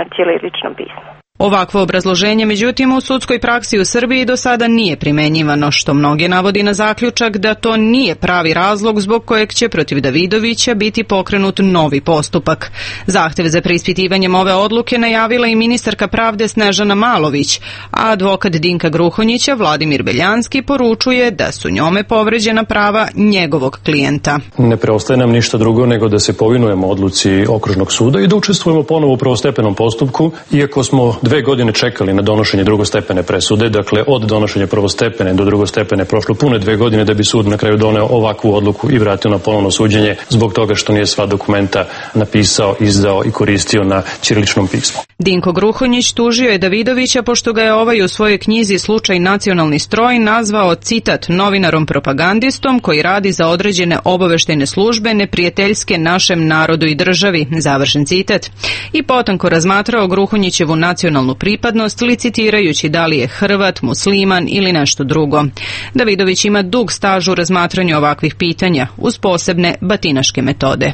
ćirilično pismo. Ovakvo obrazloženje, međutim, u sudskoj praksi u Srbiji do sada nije primenjivano, što mnoge navodi na zaključak da to nije pravi razlog zbog kojeg će protiv Davidovića biti pokrenut novi postupak. Zahtev za preispitivanjem ove odluke najavila i ministarka pravde Snežana Malović, a advokat Dinka Gruhonjića Vladimir Beljanski poručuje da su njome povređena prava njegovog klijenta. Ne preostaje nam ništa drugo nego da se povinujemo odluci Okružnog suda i da učestvujemo ponovo u prvostepenom postupku, iako smo 2 godine čekali na donošenje drugostepene presude, dakle od donošenja prvostepene do drugostepene prošlo pune 2 godine da bi sud na kraju doneo ovakvu odluku i vratio na ponovno suđenje zbog toga što nije sva dokumenta napisao, izdao i koristio na ćiriličnom pismu. Dinko Gruhonjić tužio je Davidovića pošto ga je ovaj u svojoj knjizi Slučaj nacionalni stroj nazvao, citat, novinarom propagandistom koji radi za određene obaveštajne službe neprijateljske našem narodu i državi, završen citat. I potanko razmatrao Gruhonjićevu nacionalnu pripadnost, licitirajući da li je Hrvat, musliman ili nešto drugo. Davidović ima dug staž u razmatranju ovakvih pitanja, uz posebne batinaške metode.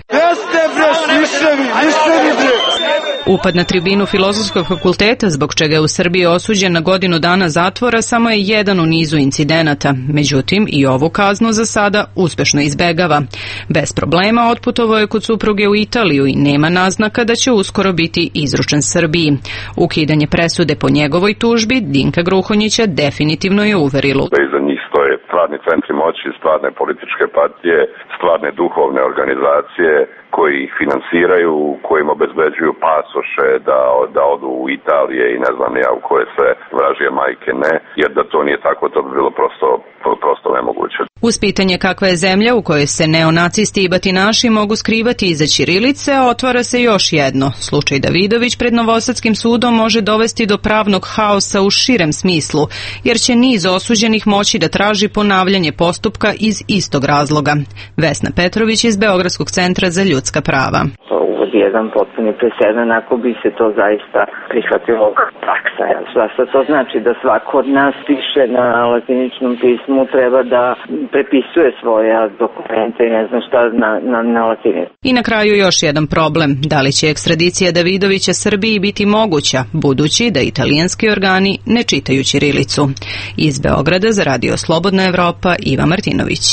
Upad na tribinu Filozofskog fakulteta, zbog čega je u Srbiji osuđen na godinu dana zatvora, samo je jedan u nizu incidenata. Međutim, i ovu kaznu za sada uspešno izbegava. Bez problema otputovao je kod supruge u Italiju i nema naznaka da će uskoro biti izručen Srbiji. Ukidanje presude po njegovoj tužbi Dinka Gruhonjića definitivno je uverilo. Iza njih stoje stvarni centri moći, stvarne političke partije, stvarne duhovne organizacije koji ih finansiraju, kojim obezbeđuju pasoše da odu u Italije i ne znam ja u koje sve vražije majke ne, jer da to nije tako, to bi bilo prosto nemoguće. Uz pitanje kakva je zemlja u kojoj se neonacisti i batinaši mogu skrivati iza ćirilice, otvara se još jedno. Slučaj Davidović pred Novosadskim sudom može dovesti do pravnog haosa u širem smislu, jer će niz osuđenih moći da traži ponavljanje postupka iz istog razloga. Vesna Petrović iz Beogradskog centra za ljudska prava. Uvodi jedan potpuni presedan ako bi se to zaista prihvatilo kao praksa. Zašto to znači da svako od nas piše na latiničnom pismu, treba da prepisuje svoje dokumente i ne znam šta na latinici. I na kraju još jedan problem. Da li će ekstradicija Davidovića Srbiji biti moguća, budući da italijanski organi ne čitaju ćirilicu? Iz Beograda za Radio Slobodna Evropa, Iva Martinović.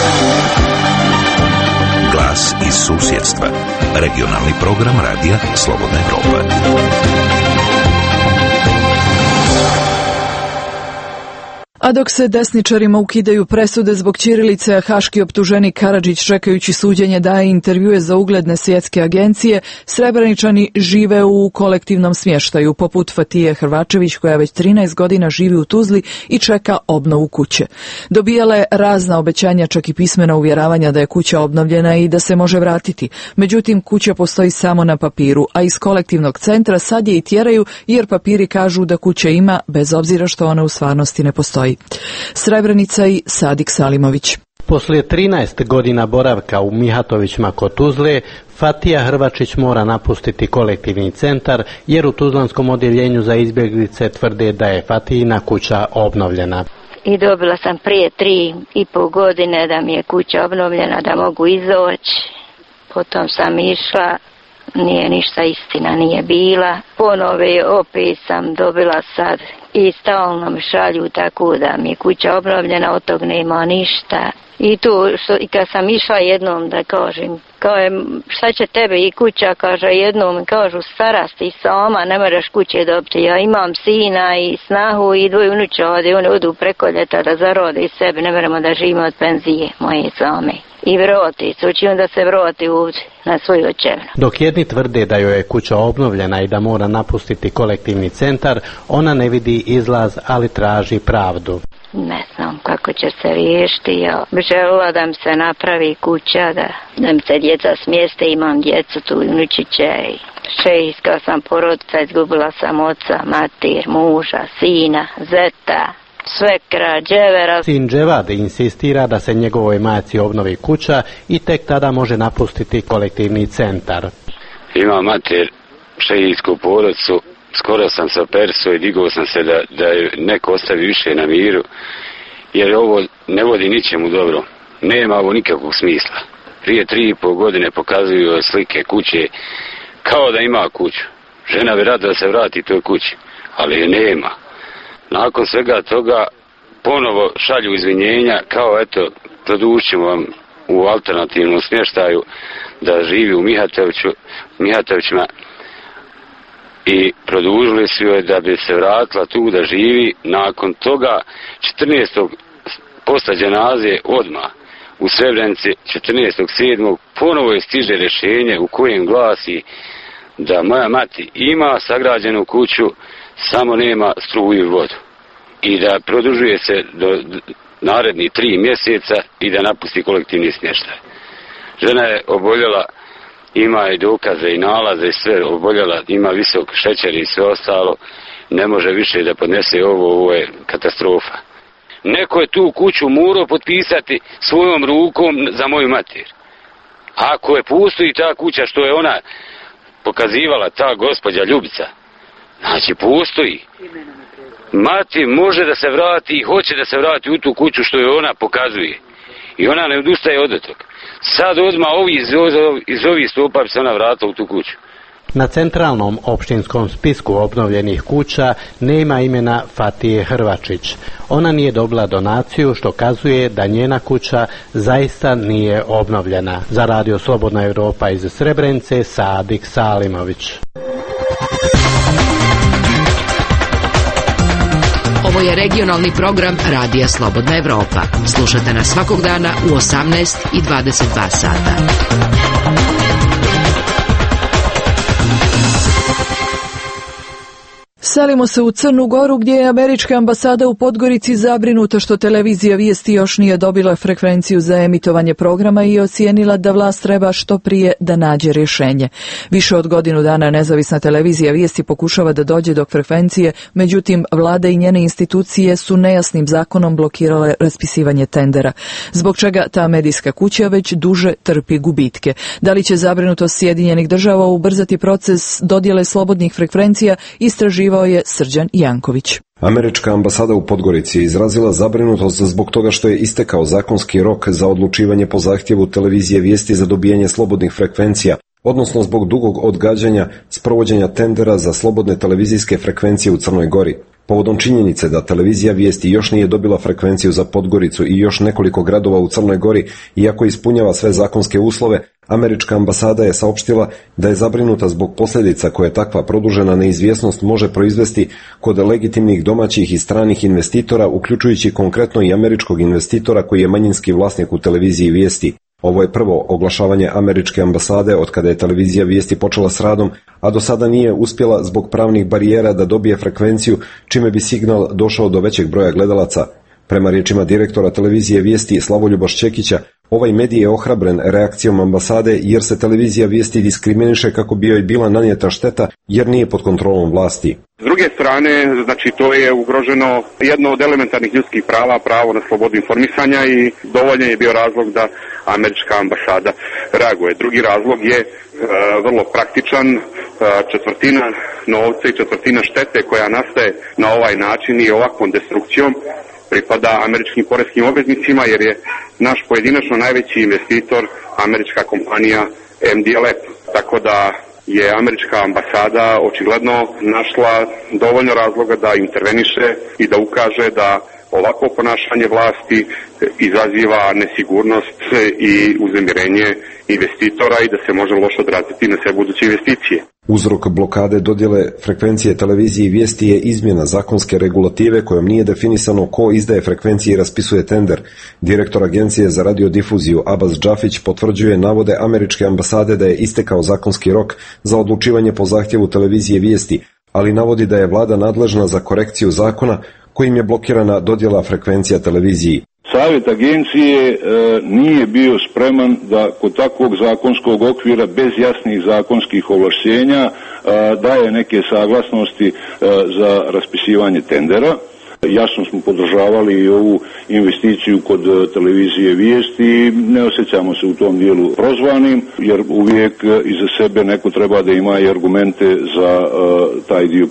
Glas iz susjedstva. Regionalni program Radija Slobodna Evropa. A dok se desničarima ukidaju presude zbog ćirilice, a haški optuženik Karadžić čekajući suđenje daje intervjue za ugledne svjetske agencije, Srebreničani žive u kolektivnom smještaju, poput Fatije Hrvačević koja već 13 godina živi u Tuzli i čeka obnovu kuće. Dobijala je razna obećanja, čak i pismena uvjeravanja da je kuća obnovljena i da se može vratiti. Međutim, kuća postoji samo na papiru, a iz kolektivnog centra sad je i tjeraju jer papiri kažu da kuća ima, bez obzira što ona u stvarnosti ne postoji. Srebrenica i Sadik Salimović. Poslije 13 godina boravka u Mihatovićima kod Tuzle, Fatija Hrvačić mora napustiti kolektivni centar jer u tuzlanskom odjeljenju za izbjeglice tvrde da je Fatijina kuća obnovljena. I dobila sam prije 3,5 godine da mi je kuća obnovljena, da mogu izaći. Potom sam išla, nije ništa istina, nije bila. Ponove opet sam dobila sad i stalno mi šalju tako da mi je kuća obnovljena, od tog nema ništa. I tu, kad sam išla jednom da kažem, šta će tebe i kuća, kaže jednom, kažu stara si sama, ne moraš kuće dobiti. Ja imam sina i snahu i 2 unučade, one odu preko ljeta da zarode i sebe, ne moramo da živimo od penzije moje same. I vrati se, uči onda se vrati ovdje na svoju očevnu. Dok jedni tvrde da joj je kuća obnovljena i da mora napustiti kolektivni centar, ona ne vidi izlaz, ali traži pravdu. Ne znam kako će se riješiti. Ja bi željela da mi se napravi kuća, da mi se djeca smjeste, imam djecu tu i unučiće. 6 sam porodica, izgubila sam oca, mater, muža, sina, zeta. Svekra, dževera. Sin Dževad insistira da se njegovoj majci obnovi kuća i tek tada može napustiti kolektivni centar. Ima mater šeijsku porodicu, skoro sam sa Perso i digao sam se da neko ostavi više na miru, jer ovo ne vodi ničemu dobro. Nema ovo nikakvog smisla. Prije 3,5 godine pokazuju slike kuće kao da ima kuću. Žena bi rada da se vrati toj kući, ali je nema. Nakon svega toga ponovo šalju izvinjenja kao eto, produžimo vam u alternativnom smještaju da živi u Mihatovićima i produžili su joj da bi se vratila tu da živi. Nakon toga 14. posle dženaze odmah u Srebrenici 14.7. ponovo je stiže rješenje u kojem glasi da moja mati ima sagrađenu kuću, samo nema struju i vodu i da produžuje se do narednih 3 mjeseca i da napusti kolektivni smještaj. Žena je oboljela, ima i dokaze i nalaze i sve oboljela, ima visok šećer i sve ostalo, ne može više da podnese ovo je katastrofa. Neko je tu kuću morao potpisati svojom rukom za moju mater. Ako je postoji ta kuća što je ona pokazivala, ta gospođa Ljubica, znači postoji. Mati može da se vrati i hoće da se vrati u tu kuću što je ona pokazuje. I ona ne odustaje od toga. Sad odmah iz ovih stopa bi se ona vratila u tu kuću. Na centralnom opštinskom spisku obnovljenih kuća nema imena Fatije Hrvačić. Ona nije dobila donaciju, što kazuje da njena kuća zaista nije obnovljena. Za Radio Slobodna Europa iz Srebrenice, Sadik Salimović. Ovo je regionalni program Radija Slobodna Evropa. Slušate nas svakog dana u 18 i 22 sata. Selimo se u Crnu Goru gdje je američka ambasada u Podgorici zabrinuta što televizija Vijesti još nije dobila frekvenciju za emitovanje programa i ocijenila da vlast treba što prije da nađe rješenje. Više od godinu dana nezavisna televizija Vijesti pokušava da dođe do frekvencije, međutim vlada i njene institucije su nejasnim zakonom blokirale raspisivanje tendera, zbog čega ta medijska kuća već duže trpi gubitke. Da li će zabrinutost Sjedinjenih Država ubrzati proces dodjele slobodnih frekvencija, istraživao je Srđan Janković. Američka ambasada u Podgorici je izrazila zabrinutost zbog toga što je istekao zakonski rok za odlučivanje po zahtjevu televizije Vijesti za dobijanje slobodnih frekvencija, odnosno zbog dugog odgađanja sprovođenja tendera za slobodne televizijske frekvencije u Crnoj Gori. Povodom činjenice da televizija Vijesti još nije dobila frekvenciju za Podgoricu i još nekoliko gradova u Crnoj Gori, iako ispunjava sve zakonske uslove, američka ambasada je saopštila da je zabrinuta zbog posljedica koje takva produžena neizvjesnost može proizvesti kod legitimnih domaćih i stranih investitora, uključujući konkretno i američkog investitora koji je manjinski vlasnik u televiziji Vijesti. Ovo je prvo oglašavanje američke ambasade od kada je televizija Vijesti počela s radom, a do sada nije uspjela zbog pravnih barijera da dobije frekvenciju, čime bi signal došao do većeg broja gledalaca. Prema riječima direktora televizije Vijesti Slavoljuba Šćekića, ovaj medij je ohrabren reakcijom ambasade jer se televizija Vijesti diskriminiše kako bi joj bila nanijeta šteta jer nije pod kontrolom vlasti. S druge strane, znači to je ugroženo jedno od elementarnih ljudskih prava, pravo na slobodu informisanja i dovoljan je bio razlog da američka ambasada reaguje. Drugi razlog je vrlo praktičan, četvrtina novca i četvrtina štete koja nastaje na ovaj način i ovakvom destrukcijom pripada američkim poreskim obveznicima jer je naš pojedinačno najveći investitor američka kompanija MDLF. Tako da je američka ambasada očigledno našla dovoljno razloga da interveniše i da ukaže da ovako ponašanje vlasti izaziva nesigurnost i uznemirenje investitora i da se može loše odraziti na sve buduće investicije. Uzrok blokade dodjele frekvencije televiziji Vijesti je izmjena zakonske regulative kojom nije definisano ko izdaje frekvencije i raspisuje tender. Direktor Agencije za radiodifuziju Abbas Džafić potvrđuje navode američke ambasade da je istekao zakonski rok za odlučivanje po zahtjevu televizije Vijesti, ali navodi da je vlada nadležna za korekciju zakona kojim je blokirana dodjela frekvencija televiziji. Savjet agencije nije bio spreman da kod takvog zakonskog okvira bez jasnih zakonskih ovlašćenja daje neke saglasnosti za raspisivanje tendera. Jasno smo podržavali i ovu investiciju kod televizije Vijesti i ne osjećamo se u tom dijelu prozvanim, jer uvijek iza sebe neko treba da ima i argumente za taj dio priče.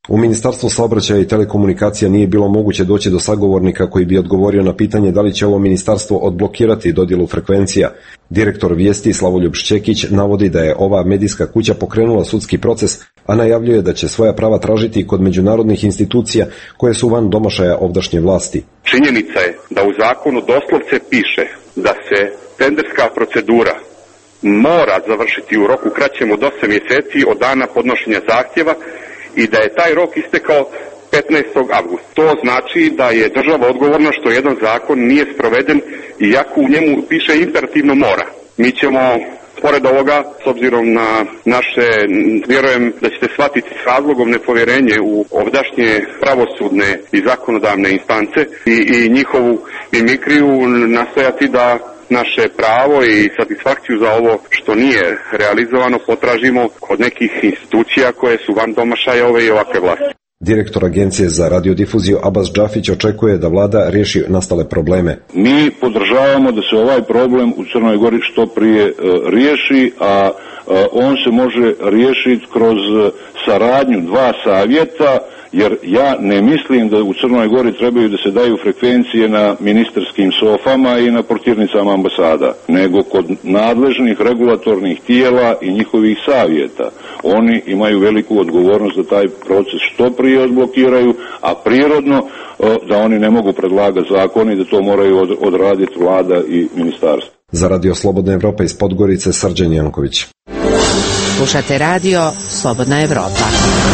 U Ministarstvu saobraćaja i telekomunikacija nije bilo moguće doći do sagovornika koji bi odgovorio na pitanje da li će ovo ministarstvo odblokirati dodjelu frekvencija. Direktor Vijesti Slavoljub Šćekić navodi da je ova medijska kuća pokrenula sudski proces, a najavljuje da će svoja prava tražiti kod međunarodnih institucija koje su van domašaja ovdašnje vlasti. Činjenica je da u zakonu doslovce piše da se tenderska procedura mora završiti u roku kraćem od 8 mjeseci od dana podnošenja zahtjeva i da je taj rok istekao 15. avgusta. To znači da je država odgovorna što jedan zakon nije sproveden iako u njemu piše imperativno mora. Mi ćemo, pored ovoga, s obzirom na naše, vjerujem da ćete shvatiti s razlogom nepovjerenje u ovdašnje pravosudne i zakonodavne instance i njihovu mimikriju, nastojati da naše pravo i satisfakciju za ovo što nije realizovano potražimo kod nekih institucija koje su van domašaja ove i ovakve vlasti. Direktor Agencije za radiodifuziju Abbas Džafić očekuje da vlada riješi nastale probleme. Mi podržavamo da se ovaj problem u Crnoj Gori što prije riješi, a on se može riješiti kroz saradnju dva savjeta, jer ja ne mislim da u Crnoj Gori trebaju da se daju frekvencije na ministarskim sofama i na portirnicama ambasada, nego kod nadležnih regulatornih tijela i njihovih savjeta. Oni imaju veliku odgovornost da taj proces što prije odblokiraju, a prirodno da oni ne mogu predlagati zakone i da to moraju odraditi vlada i ministarstvo. Za Radio Slobodna Evropa iz Podgorice, Srđan Janković. Slušate radio Slobodna Evropa.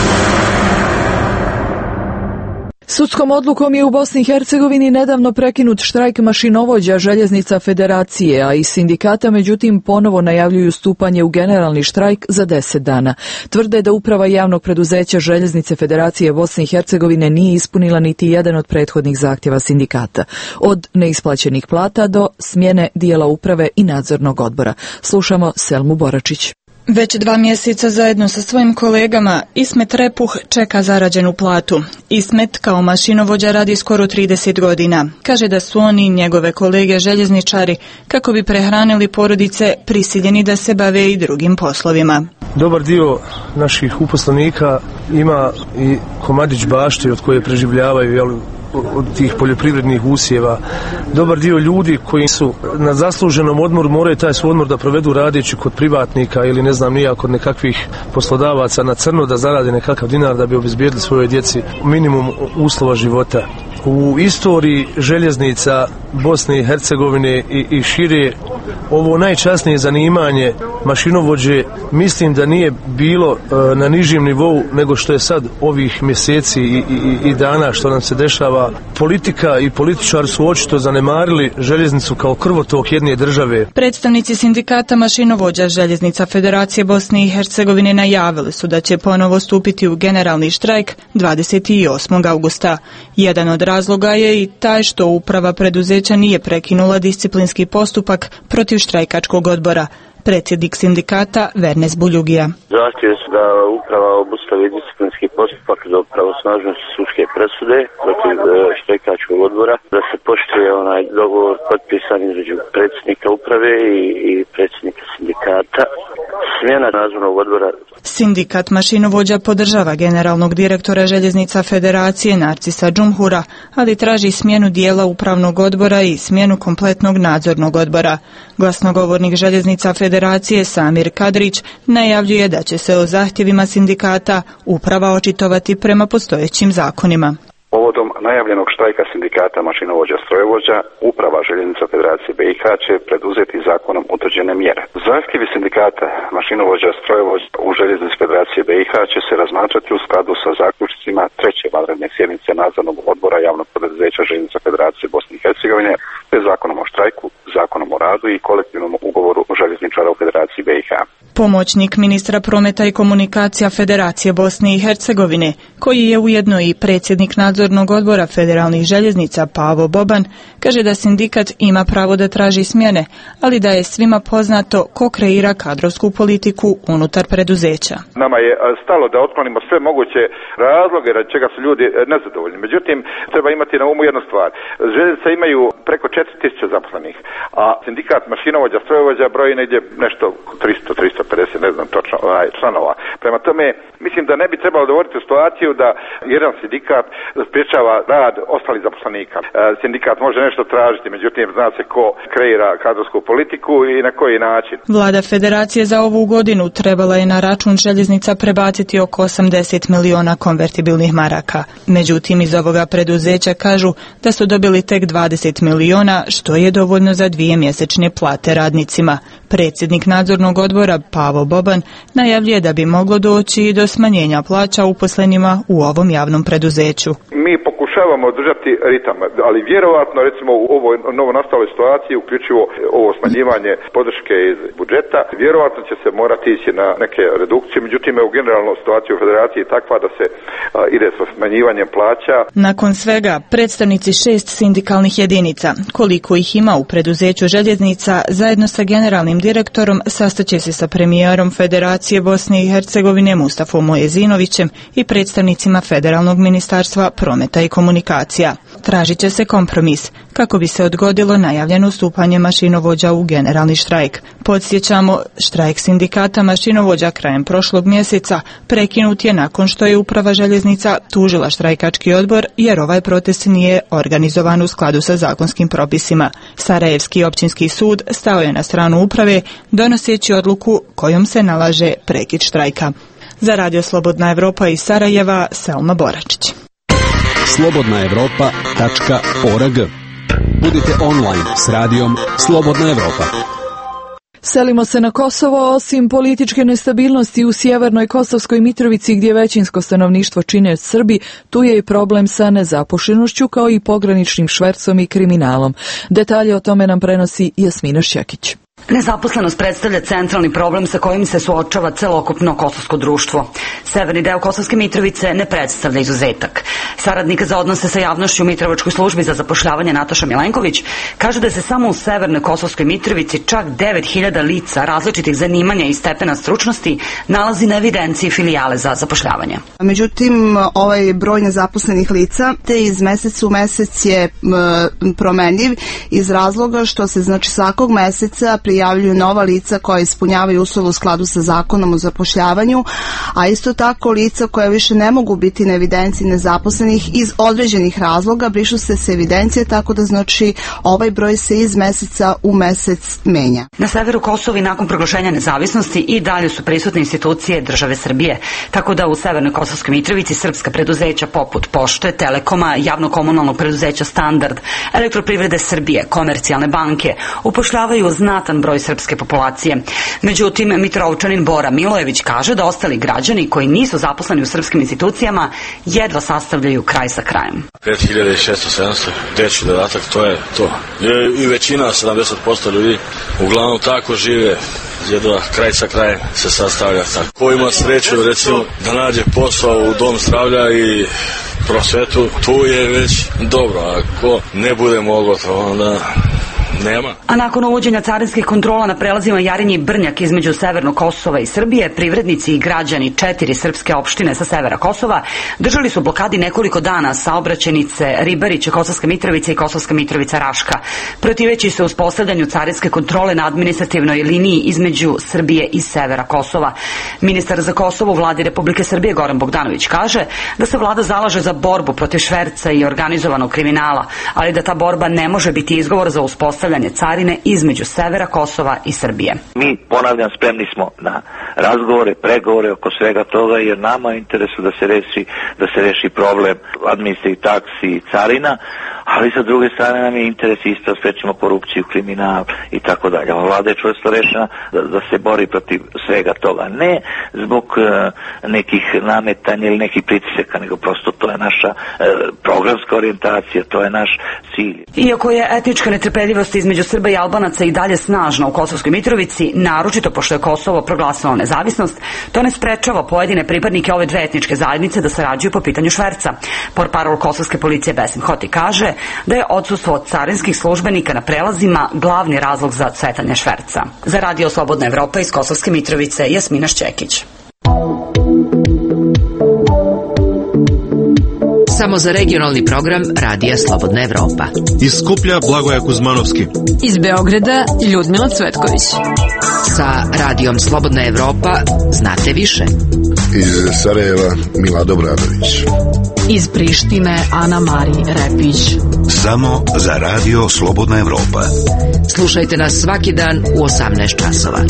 Sudskom odlukom je u Bosni i Hercegovini nedavno prekinut štrajk mašinovođa Željeznica Federacije, a iz sindikata međutim ponovo najavljuju stupanje u generalni štrajk za 10 dana. Tvrde da uprava javnog preduzeća Željeznice Federacije Bosne i Hercegovine nije ispunila niti jedan od prethodnih zahtjeva sindikata, od neisplaćenih plata do smjene dijela uprave i nadzornog odbora. Slušamo Selmu Boračić. Već 2 mjeseca zajedno sa svojim kolegama Ismet Repuh čeka zarađenu platu. Ismet kao mašinovođa radi skoro 30 godina. Kaže da su oni i njegove kolege željezničari, kako bi prehranili porodice, prisiljeni da se bave i drugim poslovima. Dobar dio naših uposlenika ima i komadić bašte od koje preživljavaju, od tih poljoprivrednih usjeva. Dobar dio ljudi koji su na zasluženom odmoru moraju taj svoj odmor da provedu radeći kod privatnika ili ne znam nija kod nekakvih poslodavaca na crno da zarade nekakav dinar da bi obezbijedili svojoj djeci minimum uslova života. U istoriji željeznica Bosne i Hercegovine i šire ovo najčasnije zanimanje mašinovođe mislim da nije bilo na nižim nivou nego što je sad ovih mjeseci i dana što nam se dešava. Politika i političari su očito zanemarili željeznicu kao krvotok jedne države. Predstavnici sindikata mašinovođa Željeznica Federacije Bosne i Hercegovine najavili su da će ponovo stupiti u generalni štrajk 28. augusta. Jedan od razloga je i taj što uprava preduzeća nije prekinula disciplinski postupak protiv štrajkačkog odbora. Predsjednik sindikata Vernes Buljugija. Zahtjev su da uprava obustavi disciplinski postupak do pravosnažnosti sudske presude protiv štrajkačkog odbora, da se poštuje onaj dogovor potpisan između predsjednika uprave i predsjednika sindikata. Smjena nadzornog odbora. Sindikat mašinovođa podržava generalnog direktora Željeznica Federacije Narcisa Džumhura, ali traži smjenu dijela upravnog odbora i smjenu kompletnog nadzornog odbora. Glasnogovornik Željeznica Federacije Samir Kadrić najavljuje da će se o zahtjevima sindikata uprava očitovati prema postojećim zakonima. Povodom najavljenog štrajka sindikata mašinovođa strojovođa, uprava Željeznica Federacije BiH će preduzeti zakonom utvrđene mjere. Zahtjevi sindikata mašinovođa strojovođa u Željeznici Federacije BiH će se razmatrati u skladu sa zaključcima 3. vanredne sjednice nadzornog odbora javnog preduzeća Željeznica Federacije Bosne i Hercegovine, te zakonom o štrajku, zakonom o radu i kolektivnom ugovoru željezničara u Federaciji BiH. Pomoćnik ministra prometa i komunikacija Federacije Bosne i Hercegovine, koji je ujedno i predsjednik nadzornog odbora federalnih željeznica Pavo Boban, kaže da sindikat ima pravo da traži smjene, ali da je svima poznato ko kreira kadrovsku politiku unutar preduzeća. Nama je stalo da otklonimo sve moguće razloge radi čega su ljudi nezadovoljni. Međutim, treba imati na umu jednu stvar. Željeznice imaju preko 4000 zaposlenih, a a sindikat mašinovođa, strojovođa broji negdje nešto 300-350, ne znam točno, članova. Prema tome, mislim da ne bi trebalo dovoditi u situaciju da jedan sindikat sprječava rad ostalih zaposlenika. Sindikat može nešto tražiti, međutim zna se ko kreira kadrovsku politiku i na koji način. Vlada Federacije za ovu godinu trebala je na račun željeznica prebaciti oko 80 miliona konvertibilnih maraka. Međutim, iz ovoga preduzeća kažu da su dobili tek 20 miliona, što je dovoljno za 2 mjesečne plate radnicima. Predsjednik nadzornog odbora Pavo Boban najavljuje da bi moglo doći i do smanjenja plaća uposlenima u ovom javnom preduzeću. Mi pokušavamo održati ritam, ali vjerovatno recimo u ovoj novonastaloj situaciji, uključivo ovo smanjivanje podrške iz budžeta, vjerovatno će se morati ići na neke redukcije, međutim u generalno situaciju u federaciji je takva da se ide sa smanjivanjem plaća. Nakon svega, predstavnici 6 sindikalnih jedinica, koliko ih ima u preduzeću željeznica, zajedno sa generalnim direktorom sastaće se sa premijerom Federacije Bosne i Hercegovine Mustafom Mojezinovićem i predstavnicima Federalnog ministarstva prometa i komunikacija. Tražit će se kompromis kako bi se odgodilo najavljeno stupanje mašinovođa u generalni štrajk. Podsjećamo, štrajk sindikata mašinovođa krajem prošlog mjeseca prekinut je nakon što je uprava željeznica tužila štrajkački odbor jer ovaj protest nije organizovan u skladu sa zakonskim propisima. Sarajevski općinski sud stao je na stranu uprave donoseći odluku kojom se nalaže prekid štrajka. Za Radio Slobodna Evropa iz Sarajeva, Selma Boračić. slobodnaevropa.org. Budite online s radijom Slobodna Evropa. Selimo se na Kosovo. Osim političke nestabilnosti u sjevernoj Kosovskoj Mitrovici gdje većinsko stanovništvo čine Srbi, tu je i problem sa nezaposlenošću kao i pograničnim švercom i kriminalom. Detalje o tome nam prenosi Jasmina Šćekić. Nezaposlenost predstavlja centralni problem sa kojim se suočava celokupno kosovsko društvo. Severni deo Kosovske Mitrovice ne predstavlja izuzetak. Saradnik za odnose sa javnošću u Mitrovačkoj službi za zapošljavanje Nataša Milenković kaže da se samo u severnoj Kosovskoj Mitrovici čak 9000 lica različitih zanimanja i stepena stručnosti nalazi na evidenciji filijale za zapošljavanje. Međutim, ovaj broj nezaposlenih lica te iz meseca u mesec je promenljiv iz razloga što se svakog meseca prijavljuju nova lica koja ispunjavaju uslove u skladu sa zakonom o zapošljavanju, a isto tako lica koja više ne mogu biti na evidenciji nezaposlenih iz određenih razloga brišu se s evidencije, tako da ovaj broj se iz meseca u mesec menja. Na severu Kosova i nakon proglašenja nezavisnosti i dalje su prisutne institucije države Srbije, tako da u severnoj Kosovskoj Mitrovici srpska preduzeća poput Pošte, Telekoma, javno-komunalnog preduzeća Standard, Elektroprivrede Srbije, komercijalne banke upošljavaju znatan broj srpske populacije. Međutim, Mitrovčanin Bora Milojević kaže da ostali građani koji nisu zaposleni u srpskim institucijama jedva sastavljaju kraj sa krajem. 5600-700, dečji dodatak, to je to. I većina, 70% ljudi, uglavnom tako žive, jedva kraj sa krajem se sastavlja. Ko ima sreću, recimo, da nađe posao u dom zdravlja i prosvetu, tu je već dobro, ako ne bude moglo, to onda nema. A nakon uvođenja carinskih kontrola na prelazima Jarinje i Brnjak između Severnog Kosova i Srbije, privrednici i građani 4 srpske opštine sa severa Kosova držali su blokadi nekoliko dana saobraćajnice Ribariće, Kosovska Mitrovica i Kosovska Mitrovica Raška, protiveći se uspostavljanju carinske kontrole na administrativnoj liniji između Srbije i severa Kosova. Ministar za Kosovo u vladi Republike Srbije Goran Bogdanović kaže da se vlada zalaže za borbu protiv šverca i organizovanog kriminala, ali da ta borba ne može biti izgovor za uspostavljanje carine između severa Kosova i Srbije. Mi, ponavljam, spremni smo na razgovore, pregovore oko svega toga, jer nama je interesu da se reši problem administrativnih taksi i carina, ali sa druge strane nam je interes isto da sprečimo korupciju, kriminal i tako dalje. Ova vlada je čvrsto rešena da se bori protiv svega toga. Ne zbog nekih nametanja ili nekih pritisaka, nego prosto to je naša programska orijentacija, to je naš cilj. Iako je etnička netrpeljivost između Srba i Albanaca i dalje snažna u Kosovskoj Mitrovici, naročito pošto je Kosovo proglasilo nezavisnost, to ne sprečava pojedine pripadnike ove dve etničke zajednice da sarađuju po pitanju šverca. Portparol kosovske policije Besim Hoti kaže da je odsustvo carinskih službenika na prelazima glavni razlog za cvetanje šverca. Za Radio Slobodna Evropa iz Kosovske Mitrovice, Jasmina Šćekić. Samo za regionalni program Radija Slobodna Evropa. Iz Skuplja Blagoja Kuzmanovski. Iz Beograda Ljudmila Cvetković. Sa Radijom Slobodna Evropa znate više. Iz Sarajeva Milado Bradović. Iz Prištine Ana Mari Repić. Samo za Radio Slobodna Evropa. Slušajte nas svaki dan u 18 časova.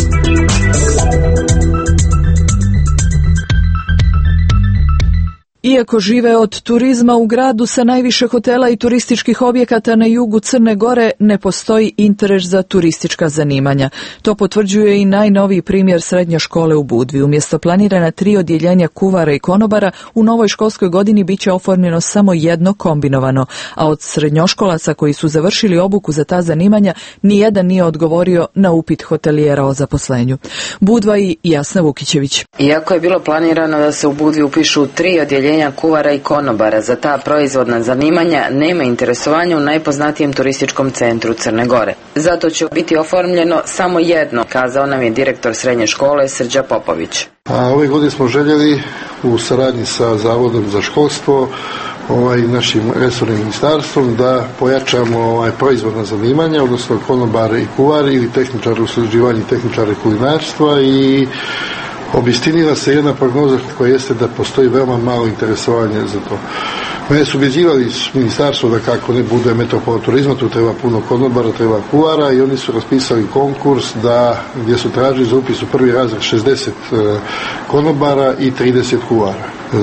Iako žive od turizma u gradu sa najviše hotela i turističkih objekata na jugu Crne Gore, ne postoji interes za turistička zanimanja. To potvrđuje i najnoviji primjer srednje škole u Budvi. Umjesto planirana 3 odjeljenja kuvara i konobara, u novoj školskoj godini biće oformljeno samo jedno kombinovano, a od srednjoškolaca koji su završili obuku za ta zanimanja, nijedan nije odgovorio na upit hotelijera o zaposlenju. Budva i Jasna Vukićević. Iako je bilo planirano da se u Budvi upišu 3 odjeljenja kuvara i konobara za ta proizvodna zanimanja, nema interesovanja u najpoznatijem turističkom centru Crne Gore. Zato će biti oformljeno samo jedno, kazao nam je direktor srednje škole Srđa Popović. Ove godine smo željeli u saradnji sa Zavodom za školstvo našim resornim ministarstvom da pojačamo proizvodna zanimanja, odnosno konobar i kuvar ili tehničar usluživanja i tehničare kulinarstva, i obistinila se jedna prognoza koja jeste da postoji veoma malo interesovanje za to. Mene su ubjeđivali iz ministarstva da kako ne bude metropola turizma, tu treba puno konobara, treba kuvara, i oni su raspisali konkurs gdje su tražili za upis u prvi razred 60 konobara i 30 kuvara.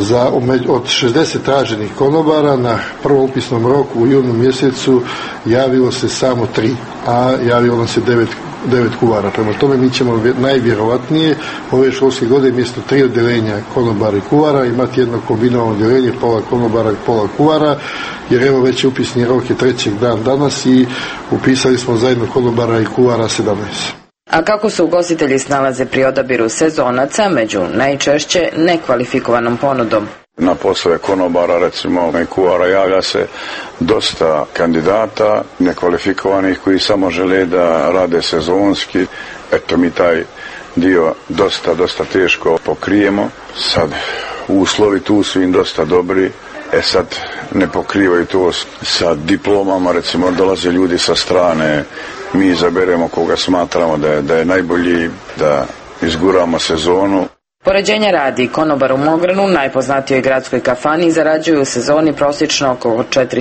Od 60 traženih konobara na prvom upisnom roku u junu mjesecu javilo se samo 3, a javilo nam se 9 kuvara. Prema tome mi ćemo najvjerovatnije ove školske godine mjesto 3 odjeljenja konobara i kuvara imati jedno kombinovano odjeljenje, pola konobara i pola kuvara, jer evo već je upisni rok je 3. dan danas i upisali smo zajedno konobara i kuvara 17. A kako se ugostitelji snalaze pri odabiru sezonaca među najčešće nekvalifikovanom ponudom? Na poslove konobara, recimo i kuvara, javlja se dosta kandidata nekvalifikovanih koji samo žele da rade sezonski. Eto, mi taj dio dosta teško pokrijemo. Sad uslovi tu su im dosta dobri. Sad ne pokrivaju to sa diplomama, recimo dolaze ljudi sa strane, mi izaberemo koga smatramo da je najbolji, da izguramo sezonu. Poređenja radi, konobar u Mogranu, najpoznatijoj gradskoj kafani, zarađuju u sezoni prosječno oko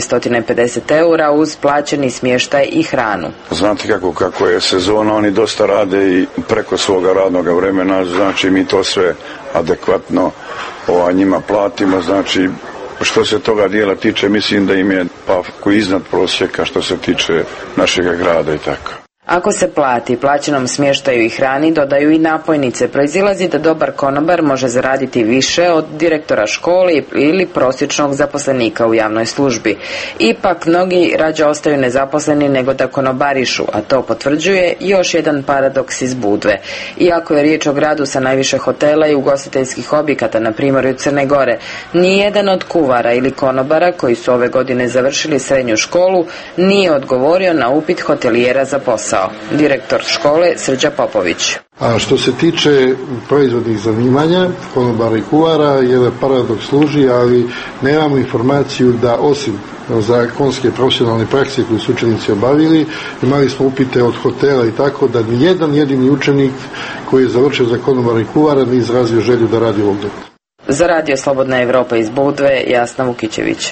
450 € uz plaćeni smještaj i hranu. Znate kako je sezona, oni dosta rade i preko svoga radnog vremena, znači mi to sve adekvatno njima platimo, znači što se toga dijela tiče, mislim da im je koji iznad prosjeka što se tiče našeg grada i tako. Ako se plati plaćenom smještaju i hrani, dodaju i napojnice, proizilazi da dobar konobar može zaraditi više od direktora škole ili prosječnog zaposlenika u javnoj službi. Ipak mnogi rađe ostaju nezaposleni nego da konobarišu, a to potvrđuje još jedan paradoks iz Budve. Iako je riječ o gradu sa najviše hotela i ugostiteljskih objekata na primorju Crne Gore, nijedan od kuvara ili konobara koji su ove godine završili srednju školu nije odgovorio na upit hotelijera za posao. Direktor škole Srđa Popović. A što se tiče proizvodnih zanimanja, konobara i kuvara, jedan paradoks služi, ali nemamo informaciju da osim zakonske profesionalne prakse koju su učenici obavili, imali smo upite od hotela i tako da nijedan jedini učenik koji je završio za konobara i kuvara ne izrazio želju da radi ovdje. Za Radio Slobodna Evropa iz Budve, Jasna Vukićević.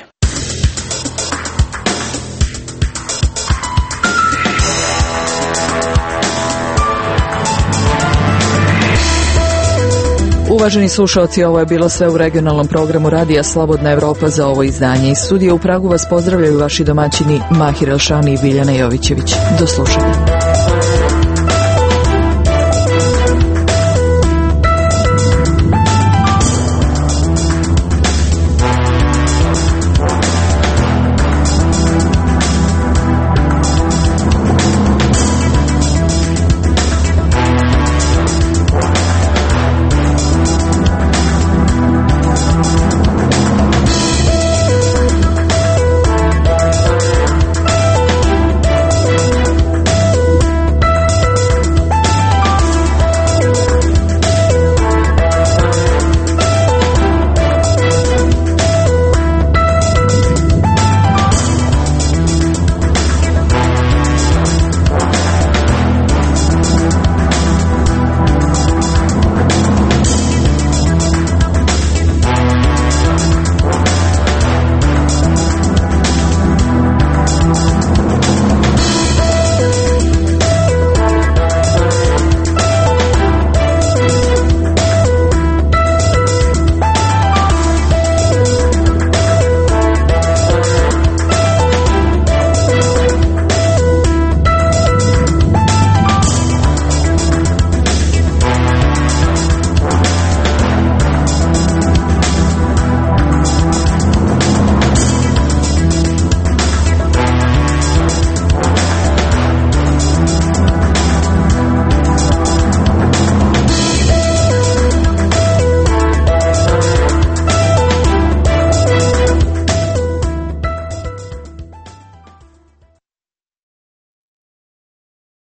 Uvaženi slušalci, ovo je bilo sve u regionalnom programu Radija Slobodna Evropa za ovo izdanje. Iz studija u Pragu vas pozdravljaju vaši domaćini Mahir Elšani i Biljana Jovićević. Do slušanja.